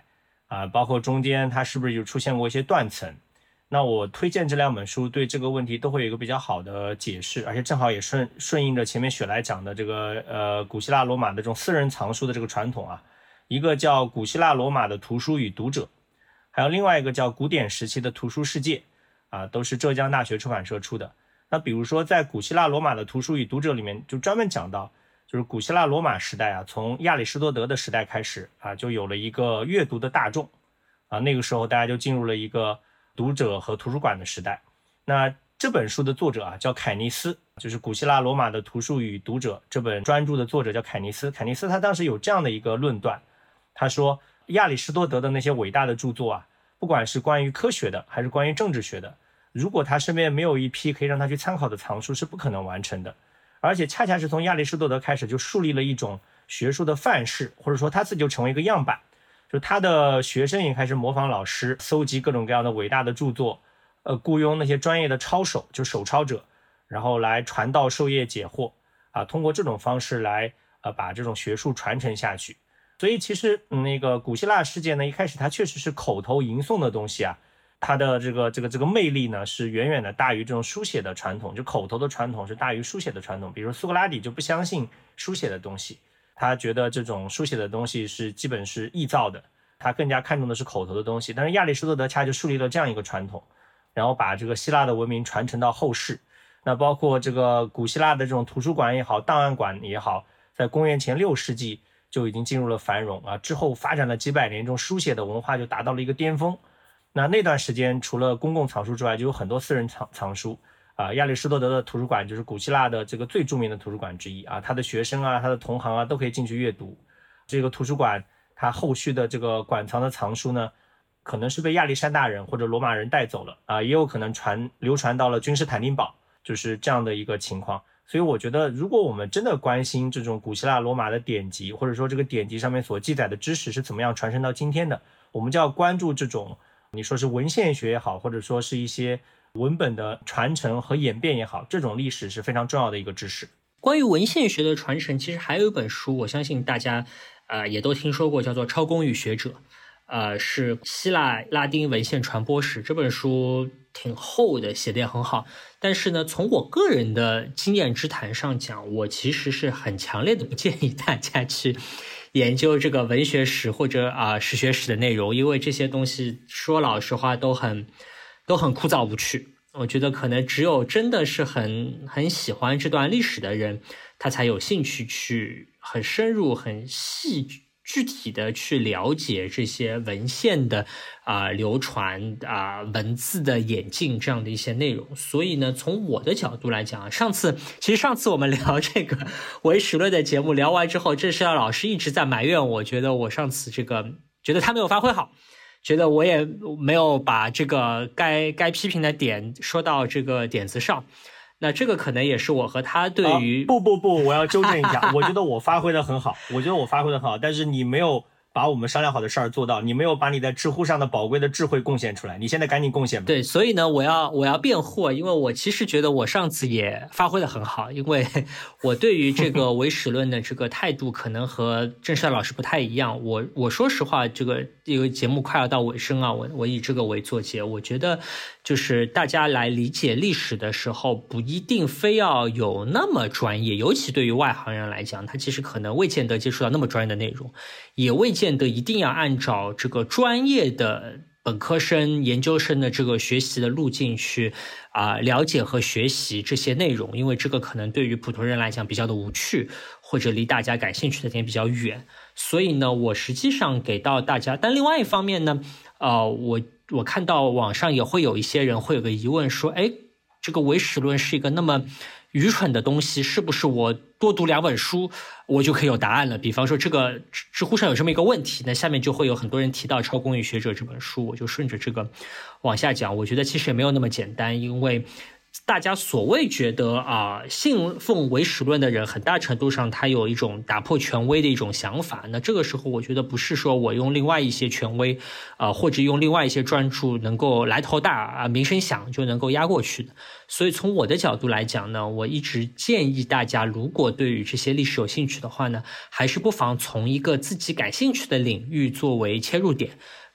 包括中间它是不是有出现过一些断层。那我推荐这2本书对这个问题都会有一个比较好的解释，而且正好也顺应着前面雪莱讲的这个古希腊罗马的这种私人藏书的这个传统啊。一个叫古希腊罗马的图书与读者，还有另外一个叫古典时期的图书世界都是浙江大学出版社出的。那比如说在古希腊罗马的图书与读者里面就专门讲到，就是古希腊罗马时代从亚里士多德的时代开始就有了一个阅读的大众那个时候大家就进入了一个读者和图书馆的时代。那这本书的作者叫凯尼斯，就是古希腊罗马的图书与读者这本专著的作者叫凯尼斯。凯尼斯他当时有这样的一个论断，他说亚里士多德的那些伟大的著作不管是关于科学的还是关于政治学的，如果他身边没有一批可以让他去参考的藏书是不可能完成的。而且恰恰是从亚里士多德开始就树立了一种学术的范式，或者说他自己就成为一个样板，就他的学生也开始模仿老师，搜集各种各样的伟大的著作，雇佣那些专业的抄手，就手抄者，然后来传道授业解惑通过这种方式来把这种学术传承下去。所以其实那个古希腊世界呢，一开始它确实是口头吟诵的东西它的这个魅力呢是远远的大于这种书写的传统，就口头的传统是大于书写的传统。比如苏格拉底就不相信书写的东西，他觉得这种书写的东西是基本是臆造的，他更加看重的是口头的东西。但是亚里士多德恰就树立了这样一个传统，然后把这个希腊的文明传承到后世。那包括这个古希腊的这种图书馆也好，档案馆也好，在公元前6世纪就已经进入了繁荣之后发展了几百年，这种书写的文化就达到了一个巅峰。那段时间除了公共藏书之外，就有很多私人藏书亚里士多德的图书馆就是古希腊的这个最著名的图书馆之一他的学生他的同行都可以进去阅读。这个图书馆它后续的这个馆藏的藏书呢，可能是被亚历山大人或者罗马人带走了也有可能流传到了君士坦丁堡，就是这样的一个情况。所以我觉得如果我们真的关心这种古希腊罗马的典籍，或者说这个典籍上面所记载的知识是怎么样传承到今天的，我们就要关注这种你说是文献学也好，或者说是一些文本的传承和演变也好，这种历史是非常重要的一个知识。 关于文献学的传承，其实还有一本书，我相信大家也都听说过，叫做《超公与学者》，是希腊拉丁文献传播史。这本书挺厚的，写的也很好。但是呢，从我个人的经验之谈上讲，我其实是很强烈的不建议大家去研究这个文学史或者史学史的内容，因为这些东西说老实话都很枯燥无趣。我觉得可能只有真的是很喜欢这段历史的人，他才有兴趣去很深入、很具体的去了解这些文献的流传文字的演进这样的一些内容。所以呢，从我的角度来讲上次我们聊这个唯史论的节目聊完之后，郑世耀老师一直在埋怨我，觉得我上次觉得他没有发挥好，觉得我也没有把这个该批评的点说到这个点子上。那这个可能也是我和他对于不，我要纠正一下，我觉得我发挥的很好，但是你没有把我们商量好的事儿做到，你没有把你在知乎上的宝贵的智慧贡献出来，你现在赶紧贡献吧。 对，所以呢，我要辩护，因为我其实觉得我上次也发挥的很好，因为我对于这个唯史论的这个态度可能和郑世耀老师不太一样。我说实话，这个节目快要到尾声我以这个为作结，我觉得就是大家来理解历史的时候，不一定非要有那么专业，尤其对于外行人来讲，他其实可能未见得接触到那么专业的内容，也未见得一定要按照这个专业的本科生、研究生的这个学习的路径去了解和学习这些内容，因为这个可能对于普通人来讲比较的无趣，或者离大家感兴趣的点比较远。所以呢，我实际上给到大家，但另外一方面呢，我看到网上也会有一些人会有个疑问说，这个唯史论是一个那么愚蠢的东西，是不是我多读2本书我就可以有答案了？比方说这个知乎上有这么一个问题，那下面就会有很多人提到《超公与学者》这本书，我就顺着这个往下讲。我觉得其实也没有那么简单，因为大家所谓觉得信奉唯史论的人，很大程度上他有一种打破权威的一种想法。那这个时候我觉得不是说我用另外一些权威或者用另外一些专著能够来头大名声响就能够压过去的。所以从我的角度来讲呢，我一直建议大家，如果对于这些历史有兴趣的话呢，还是不妨从一个自己感兴趣的领域作为切入点，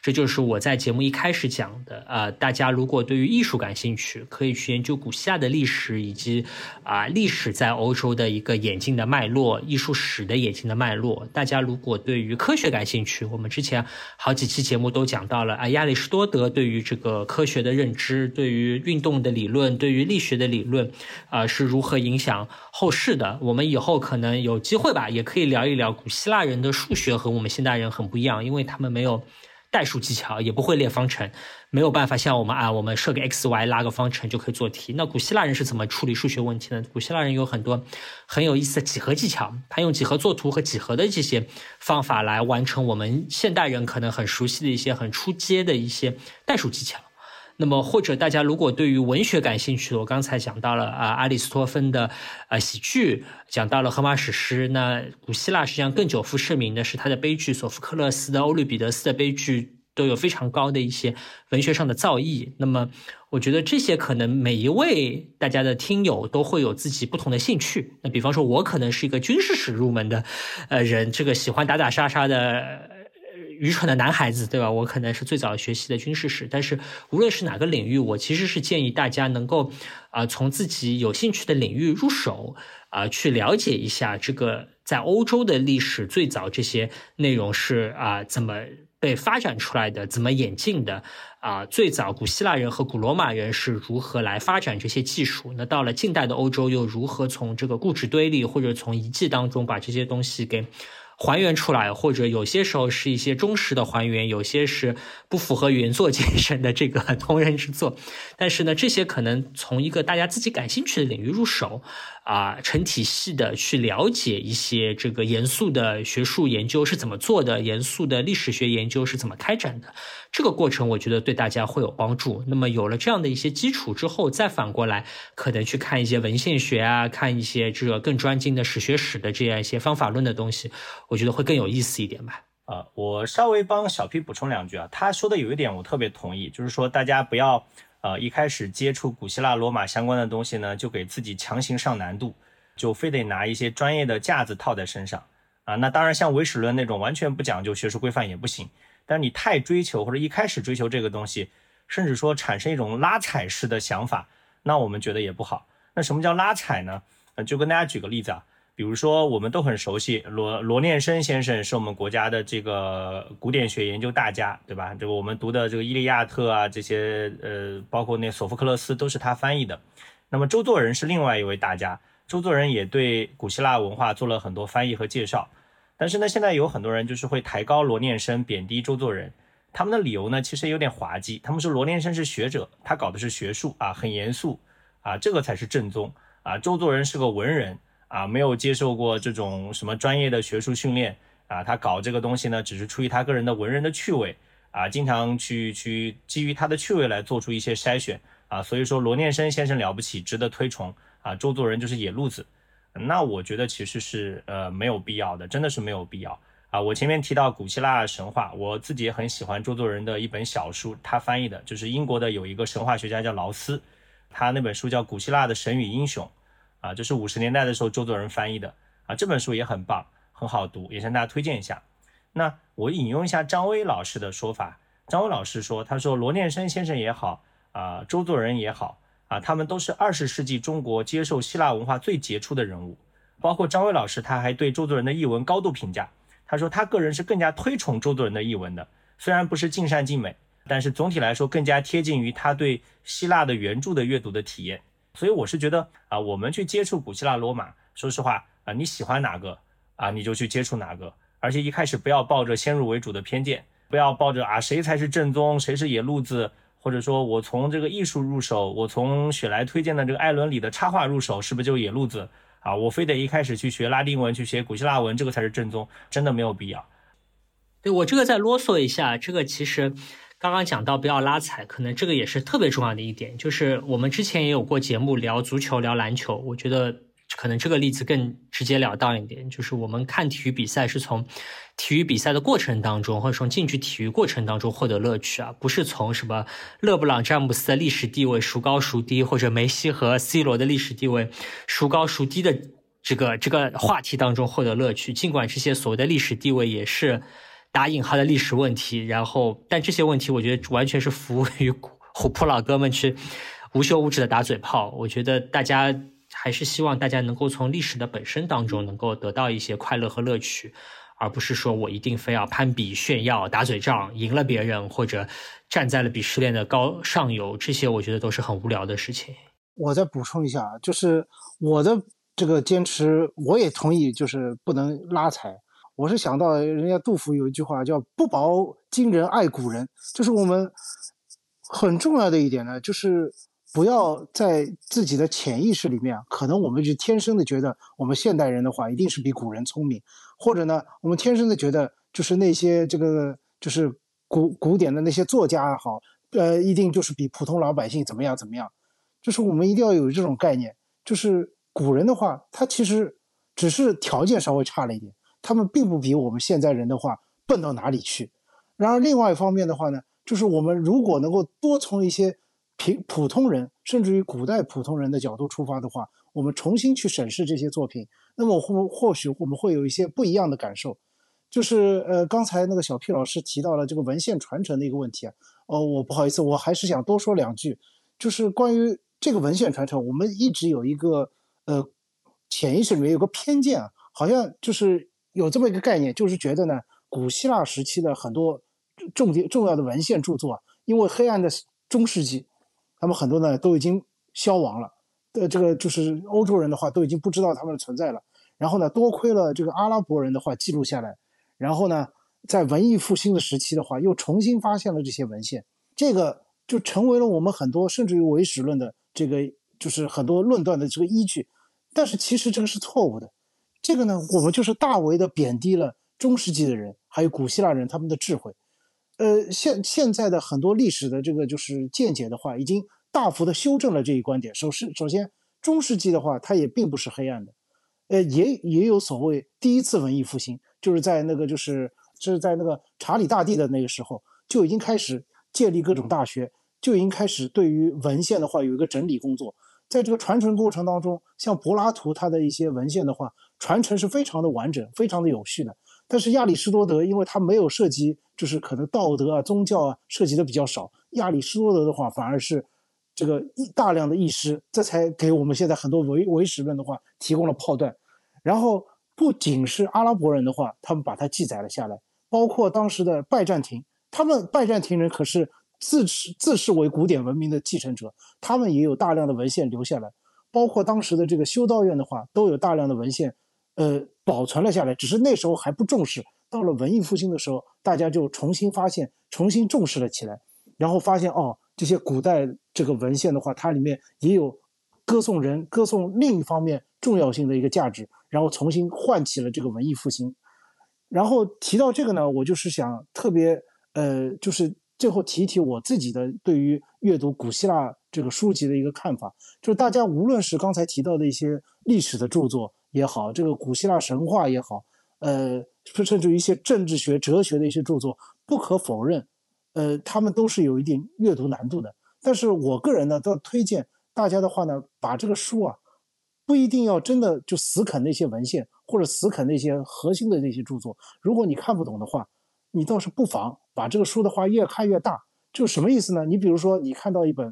这就是我在节目一开始讲的大家如果对于艺术感兴趣，可以去研究古希腊的历史，以及历史在欧洲的一个演进的脉络，艺术史的演进的脉络。大家如果对于科学感兴趣，我们之前好几期节目都讲到了亚里士多德对于这个科学的认知，对于运动的理论，对于力学的理论是如何影响后世的。我们以后可能有机会吧，也可以聊一聊古希腊人的数学和我们现代人很不一样，因为他们没有代数技巧，也不会列方程，没有办法像我们设个 x、y 拉个方程就可以做题。那古希腊人是怎么处理数学问题呢？古希腊人有很多很有意思的几何技巧，他用几何作图和几何的这些方法来完成我们现代人可能很熟悉的一些很出阶的一些代数技巧。那么或者大家如果对于文学感兴趣，我刚才讲到了阿里斯托芬的喜剧，讲到了荷马史诗。那古希腊实际上更久负盛名的是他的悲剧，索福克勒斯的欧律彼得斯的悲剧都有非常高的一些文学上的造诣。那么我觉得这些可能每一位大家的听友都会有自己不同的兴趣。那比方说我可能是一个军事史入门的人，这个喜欢打打杀杀的愚蠢的男孩子，对吧？我可能是最早学习的军事史，但是无论是哪个领域，我其实是建议大家能够从自己有兴趣的领域入手去了解一下这个在欧洲的历史最早这些内容是怎么被发展出来的，怎么演进的最早古希腊人和古罗马人是如何来发展这些技术，那到了近代的欧洲又如何从这个故纸堆里或者从遗迹当中把这些东西给还原出来，或者有些时候是一些忠实的还原，有些是不符合原作精神的这个同人之作。但是呢，这些可能从一个大家自己感兴趣的领域入手成体系的去了解一些这个严肃的学术研究是怎么做的，严肃的历史学研究是怎么开展的，这个过程我觉得对大家会有帮助。那么有了这样的一些基础之后，再反过来可能去看一些文献学看一些这个更专精的史学史的这样一些方法论的东西，我觉得会更有意思一点吧。 我稍微帮小 P 补充两句他说的有一点我特别同意，就是说大家不要一开始接触古希腊罗马相关的东西呢，就给自己强行上难度，就非得拿一些专业的架子套在身上那当然像唯史论那种完全不讲究学术规范也不行，但是你太追求或者一开始追求这个东西，甚至说产生一种拉踩式的想法，那我们觉得也不好。那什么叫拉踩呢？就跟大家举个例子比如说我们都很熟悉罗念生先生是我们国家的这个古典学研究大家，对吧？这个我们读的这个伊利亚特这些包括那索福克勒斯都是他翻译的。那么周作人是另外一位大家，周作人也对古希腊文化做了很多翻译和介绍。但是呢，现在有很多人就是会抬高罗念生，贬低周作人。他们的理由呢其实有点滑稽，他们说罗念生是学者，他搞的是学术很严肃这个才是正宗周作人是个文人没有接受过这种什么专业的学术训练他搞这个东西呢只是出于他个人的文人的趣味经常去基于他的趣味来做出一些筛选所以说罗念生先生了不起，值得推崇周作人就是野路子。那我觉得其实是没有必要的，真的是没有必要我前面提到古希腊神话，我自己也很喜欢周作人的一本小书，他翻译的就是英国的有一个神话学家叫劳斯，他那本书叫《古希腊的神与英雄》这是50年代的时候周作人翻译的这本书也很棒，很好读，也向大家推荐一下。那我引用一下张威老师的说法，张威老师说，他说罗念生先生也好周作人也好他们都是20世纪中国接受希腊文化最杰出的人物。包括张威老师他还对周作人的译文高度评价，他说他个人是更加推崇周作人的译文的，虽然不是尽善尽美，但是总体来说更加贴近于他对希腊的原著的阅读的体验。所以我是觉得我们去接触古希腊罗马，说实话你喜欢哪个你就去接触哪个，而且一开始不要抱着先入为主的偏见，不要抱着谁才是正宗，谁是野路子，或者说我从这个艺术入手，我从雪莱推荐的这个艾伦里的插画入手，是不是就野路子我非得一开始去学拉丁文，去学古希腊文，这个才是正宗，真的没有必要。 对，我这个再啰嗦一下，这个其实刚刚讲到不要拉踩，可能这个也是特别重要的一点，就是我们之前也有过节目聊足球聊篮球，我觉得可能这个例子更直截了当一点，就是我们看体育比赛是从体育比赛的过程当中，或者从竞技体育过程当中获得乐趣不是从什么勒布朗詹姆斯的历史地位孰高孰低，或者梅西和 C 罗的历史地位孰高孰低的这个话题当中获得乐趣。尽管这些所谓的历史地位也是打引号的历史问题，然后但这些问题我觉得完全是服务于虎扑老哥们去无休无止的打嘴炮。我觉得大家还是希望大家能够从历史的本身当中能够得到一些快乐和乐趣，而不是说我一定非要攀比炫耀打嘴仗赢了别人，或者站在了鄙视链的高上游，这些我觉得都是很无聊的事情。 我再补充一下，就是我的这个坚持，我也同意，就是不能拉踩。我是想到人家杜甫有一句话叫不薄今人爱古人，就是我们很重要的一点呢，就是不要在自己的潜意识里面，可能我们就天生的觉得我们现代人的话一定是比古人聪明，或者呢我们天生的觉得就是那些这个就是古典的那些作家也好，一定就是比普通老百姓怎么样怎么样，就是我们一定要有这种概念，就是古人的话他其实只是条件稍微差了一点，他们并不比我们现在人的话笨到哪里去。然而另外一方面的话呢，就是我们如果能够多从一些普通人甚至于古代普通人的角度出发的话，我们重新去审视这些作品，那么或许我们会有一些不一样的感受。就是刚才那个小 P 老师提到了这个文献传承的一个问题啊，我不好意思，我还是想多说两句，就是关于这个文献传承，我们一直有一个潜意识里面有个偏见啊，好像就是有这么一个概念，就是觉得呢，古希腊时期的很多重要的文献著作啊，因为黑暗的中世纪，他们很多呢都已经消亡了，这个就是欧洲人的话都已经不知道他们的存在了。然后呢，多亏了这个阿拉伯人的话记录下来，然后呢，在文艺复兴的时期的话，又重新发现了这些文献，这个就成为了我们很多甚至于唯史论的这个就是很多论断的这个依据。但是其实这个是错误的，这个呢，我们就是大为的贬低了中世纪的人还有古希腊人他们的智慧。现在的很多历史的这个就是见解的话，已经大幅的修正了这一观点。首先，中世纪的话，它也并不是黑暗的，也有所谓第一次文艺复兴，就是在那个在那个查理大帝的那个时候，就已经开始建立各种大学，就已经开始对于文献的话有一个整理工作。在这个传承过程当中，像柏拉图他的一些文献的话，传承是非常的完整，非常的有序的。但是亚里士多德，因为他没有涉及，就是可能道德啊、宗教啊涉及的比较少，亚里士多德的话反而是这个大量的译诗，这才给我们现在很多唯史论的话提供了炮弹。然后不仅是阿拉伯人的话，他们把它记载了下来，包括当时的拜占庭，他们拜占庭人可是自视为古典文明的继承者，他们也有大量的文献留下来，包括当时的这个修道院的话，都有大量的文献，保存了下来。只是那时候还不重视，到了文艺复兴的时候，大家就重新发现，重新重视了起来，然后发现这些古代这个文献的话，它里面也有歌颂人、歌颂另一方面重要性的一个价值，然后重新唤起了这个文艺复兴。然后提到这个呢，我就是想特别就是最后提一提我自己的对于阅读古希腊这个书籍的一个看法，就是大家无论是刚才提到的一些历史的著作也好，这个古希腊神话也好，甚至于一些政治学、哲学的一些著作，不可否认，他们都是有一定阅读难度的。但是我个人呢，都推荐大家的话呢，把这个书啊，不一定要真的就死啃那些文献，或者死啃那些核心的那些著作。如果你看不懂的话，你倒是不妨把这个书的话越看越大。就什么意思呢？你比如说，你看到一本，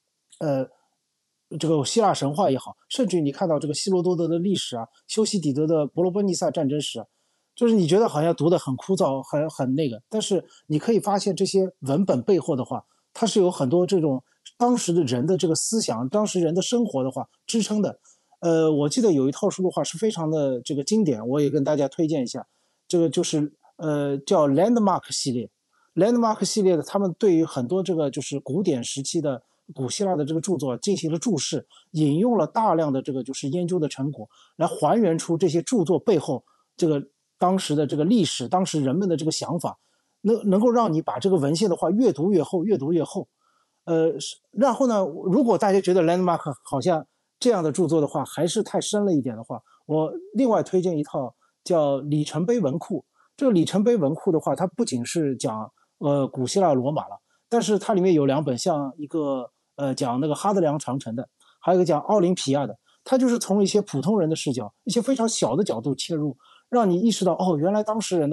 这个希腊神话也好，甚至你看到这个希罗多德的历史啊，修昔底德的伯罗奔尼撒战争史啊，就是你觉得好像读得很枯燥，很那个，但是你可以发现这些文本背后的话，它是有很多这种当时的人的这个思想，当时人的生活的话支撑的。我记得有一套书的话是非常的这个经典，我也跟大家推荐一下，这个就是叫 Landmark 系列。Landmark 系列的，他们对于很多这个就是古典时期的古希腊的这个著作进行了注释，引用了大量的这个就是研究的成果，来还原出这些著作背后这个当时的这个历史，当时人们的这个想法，能够让你把这个文献的话越读越厚，越读越厚。然后呢，如果大家觉得 Landmark 好像这样的著作的话还是太深了一点的话，我另外推荐一套叫里程碑文库。这个里程碑文库的话，它不仅是讲古希腊罗马了，但是它里面有两本，像一个讲那个哈德良长城的，还有一个讲奥林匹亚的，它就是从一些普通人的视角，一些非常小的角度切入，让你意识到原来当时人的话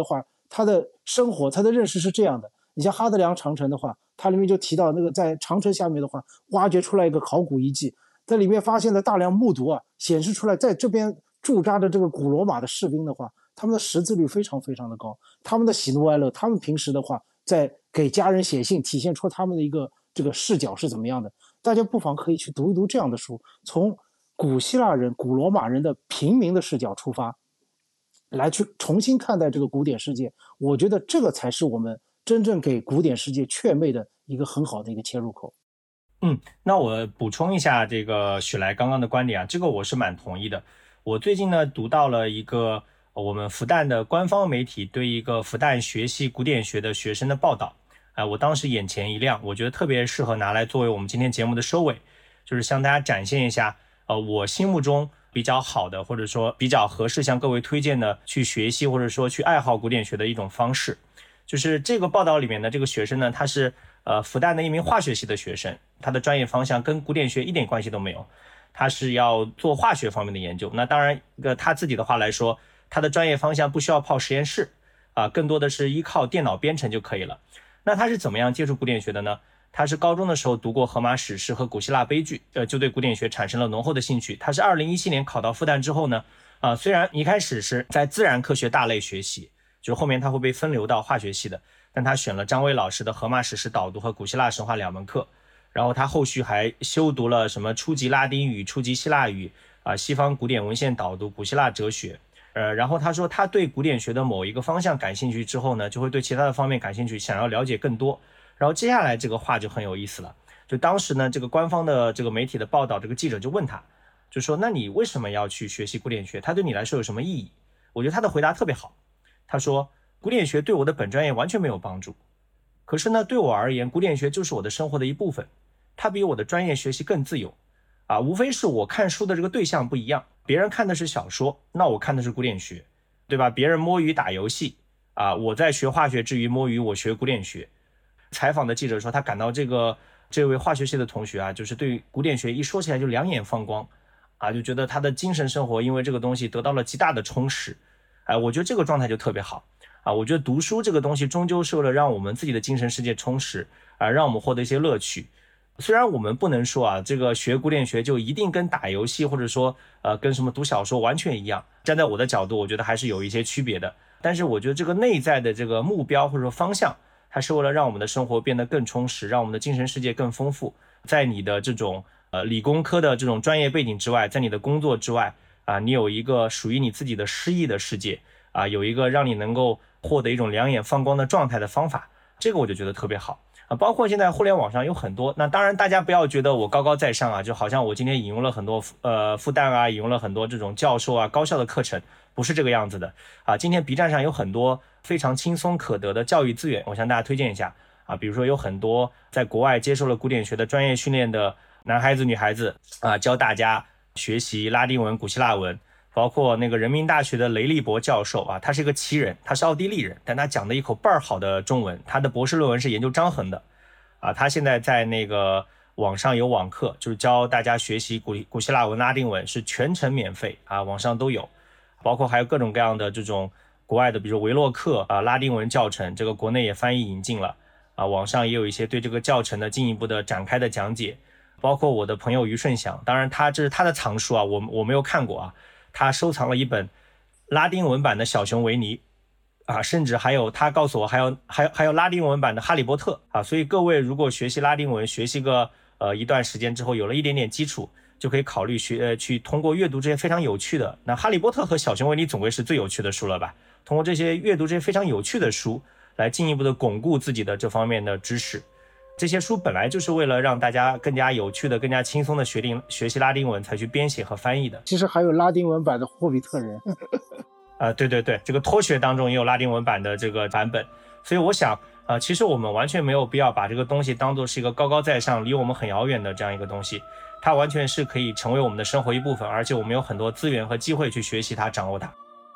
他的生活他的认识是这样的。你像哈德良长城的话，它里面就提到那个在长城下面的话挖掘出来一个考古遗迹，在里面发现了大量木牍啊，显示出来在这边驻扎的这个古罗马的士兵的话，他们的识字率非常非常的高，他们的喜怒哀乐，他们平时的话在给家人写信，体现出他们的一个这个视角是怎么样的。大家不妨可以去读一读这样的书，从古希腊人古罗马人的平民的视角出发，来去重新看待这个古典世界。我觉得这个才是我们真正给古典世界确魅的一个很好的一个切入口。 那我补充一下这个许来刚刚的观点啊，这个我是蛮同意的。我最近呢读到了一个我们复旦的官方媒体对一个复旦学习古典学的学生的报道，我当时眼前一亮，我觉得特别适合拿来作为我们今天节目的收尾，就是向大家展现一下我心目中比较好的或者说比较合适向各位推荐的去学习或者说去爱好古典学的一种方式。就是这个报道里面的这个学生呢，他是复旦的一名化学系的学生，他的专业方向跟古典学一点关系都没有，他是要做化学方面的研究。那当然他自己的话来说，他的专业方向不需要泡实验室更多的是依靠电脑编程就可以了。那他是怎么样接触古典学的呢？他是高中的时候读过荷马史诗和古希腊悲剧，就对古典学产生了浓厚的兴趣。他是2017年考到复旦之后呢，虽然一开始是在自然科学大类学习，就是后面他会被分流到化学系的，但他选了张威老师的荷马史诗导读和古希腊神话2门课，然后他后续还修读了什么初级拉丁语、初级希腊语西方古典文献导读、古希腊哲学。然后他说他对古典学的某一个方向感兴趣之后呢，就会对其他的方面感兴趣，想要了解更多。然后接下来这个话就很有意思了，就当时呢这个官方的这个媒体的报道，这个记者就问他，就说那你为什么要去学习古典学，它对你来说有什么意义？我觉得他的回答特别好，他说古典学对我的本专业完全没有帮助，可是呢对我而言古典学就是我的生活的一部分，它比我的专业学习更自由无非是我看书的这个对象不一样，别人看的是小说，那我看的是古典学，对吧？别人摸鱼打游戏我在学化学之余摸鱼，我学古典学。采访的记者说他感到这位化学系的同学就是对古典学一说起来就两眼放光就觉得他的精神生活因为这个东西得到了极大的充实我觉得这个状态就特别好我觉得读书这个东西终究是为了让我们自己的精神世界充实让我们获得一些乐趣。虽然我们不能说这个学古典学就一定跟打游戏或者说跟什么读小说完全一样，站在我的角度我觉得还是有一些区别的，但是我觉得这个内在的这个目标或者说方向，它是为了让我们的生活变得更充实，让我们的精神世界更丰富。在你的这种理工科的这种专业背景之外，在你的工作之外你有一个属于你自己的诗意的世界有一个让你能够获得一种两眼放光的状态的方法，这个我就觉得特别好包括现在互联网上有很多，那当然大家不要觉得我高高在上就好像我今天引用了很多复旦引用了很多这种教授高校的课程，不是这个样子的今天 B 站上有很多非常轻松可得的教育资源，我向大家推荐一下比如说有很多在国外接受了古典学的专业训练的男孩子女孩子教大家学习拉丁文、古希腊文，包括那个人民大学的雷利伯教授他是一个奇人，他是奥地利人，但他讲的一口倍儿好的中文，他的博士论文是研究张衡的他现在在那个网上有网课，就是教大家学习古希腊文、拉丁文，是全程免费网上都有，包括还有各种各样的这种国外的，比如维洛克拉丁文教程，这个国内也翻译引进了网上也有一些对这个教程的进一步的展开的讲解，包括我的朋友于顺祥，当然这是他的藏书我没有看过他收藏了一本拉丁文版的小熊维尼甚至还有他告诉我还有拉丁文版的哈利波特所以各位如果学习拉丁文学习个一段时间之后，有了一点点基础，就可以考虑去通过阅读这些非常有趣的，那哈利波特和小熊维尼总归是最有趣的书了吧，通过这些阅读这些非常有趣的书来进一步的巩固自己的这方面的知识。这些书本来就是为了让大家更加有趣的更加轻松的学习拉丁文才去编写和翻译的。 其实还有拉丁文版的霍比特人对对对，这个脱学当中也有拉丁文版的这个版本，所以我想其实我们完全没有必要把这个东西当作是一个高高在上离我们很遥远的这样一个东西，它完全是可以成为我们的生活一部分，而且我们有很多资源和机会去学习它掌握它。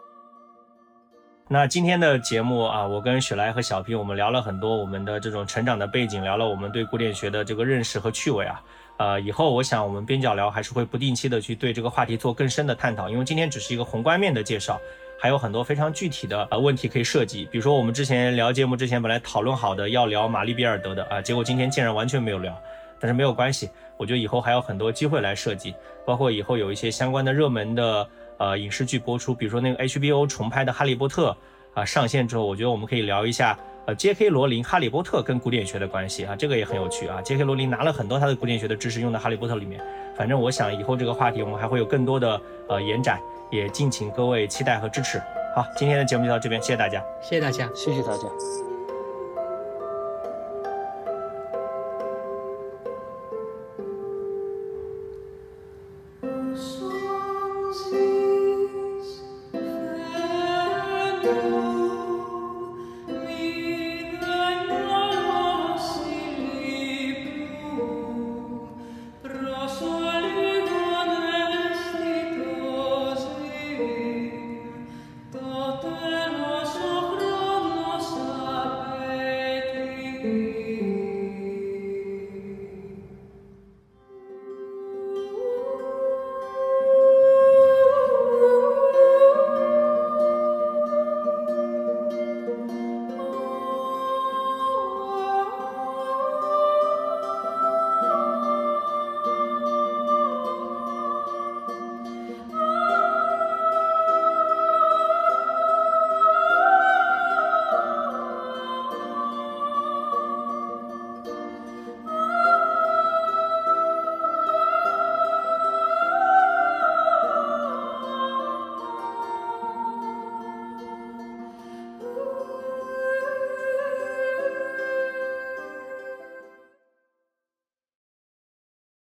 那今天的节目我跟雪莱和小皮我们聊了很多我们的这种成长的背景，聊了我们对古典学的这个认识和趣味以后我想我们边角聊还是会不定期的去对这个话题做更深的探讨，因为今天只是一个宏观面的介绍， 还有很多非常具体的问题可以设计。比如说我们之前聊节目之前本来讨论好的要聊玛丽比尔德的啊，结果今天竟然完全没有聊，但是没有关系，我觉得以后还有很多机会来设计，包括以后有一些相关的热门的影视剧播出，比如说那个 HBO 重拍的哈利波特上线之后，我觉得我们可以聊一下J.K. 罗琳哈利波特跟古典学的关系啊，这个也很有趣啊。J.K. 罗琳拿了很多他的古典学的知识用到哈利波特里面，反正我想以后这个话题我们还会有更多的延展，也敬请各位期待和支持。好，今天的节目就到这边，谢谢大家。 谢谢大家， 谢谢大家。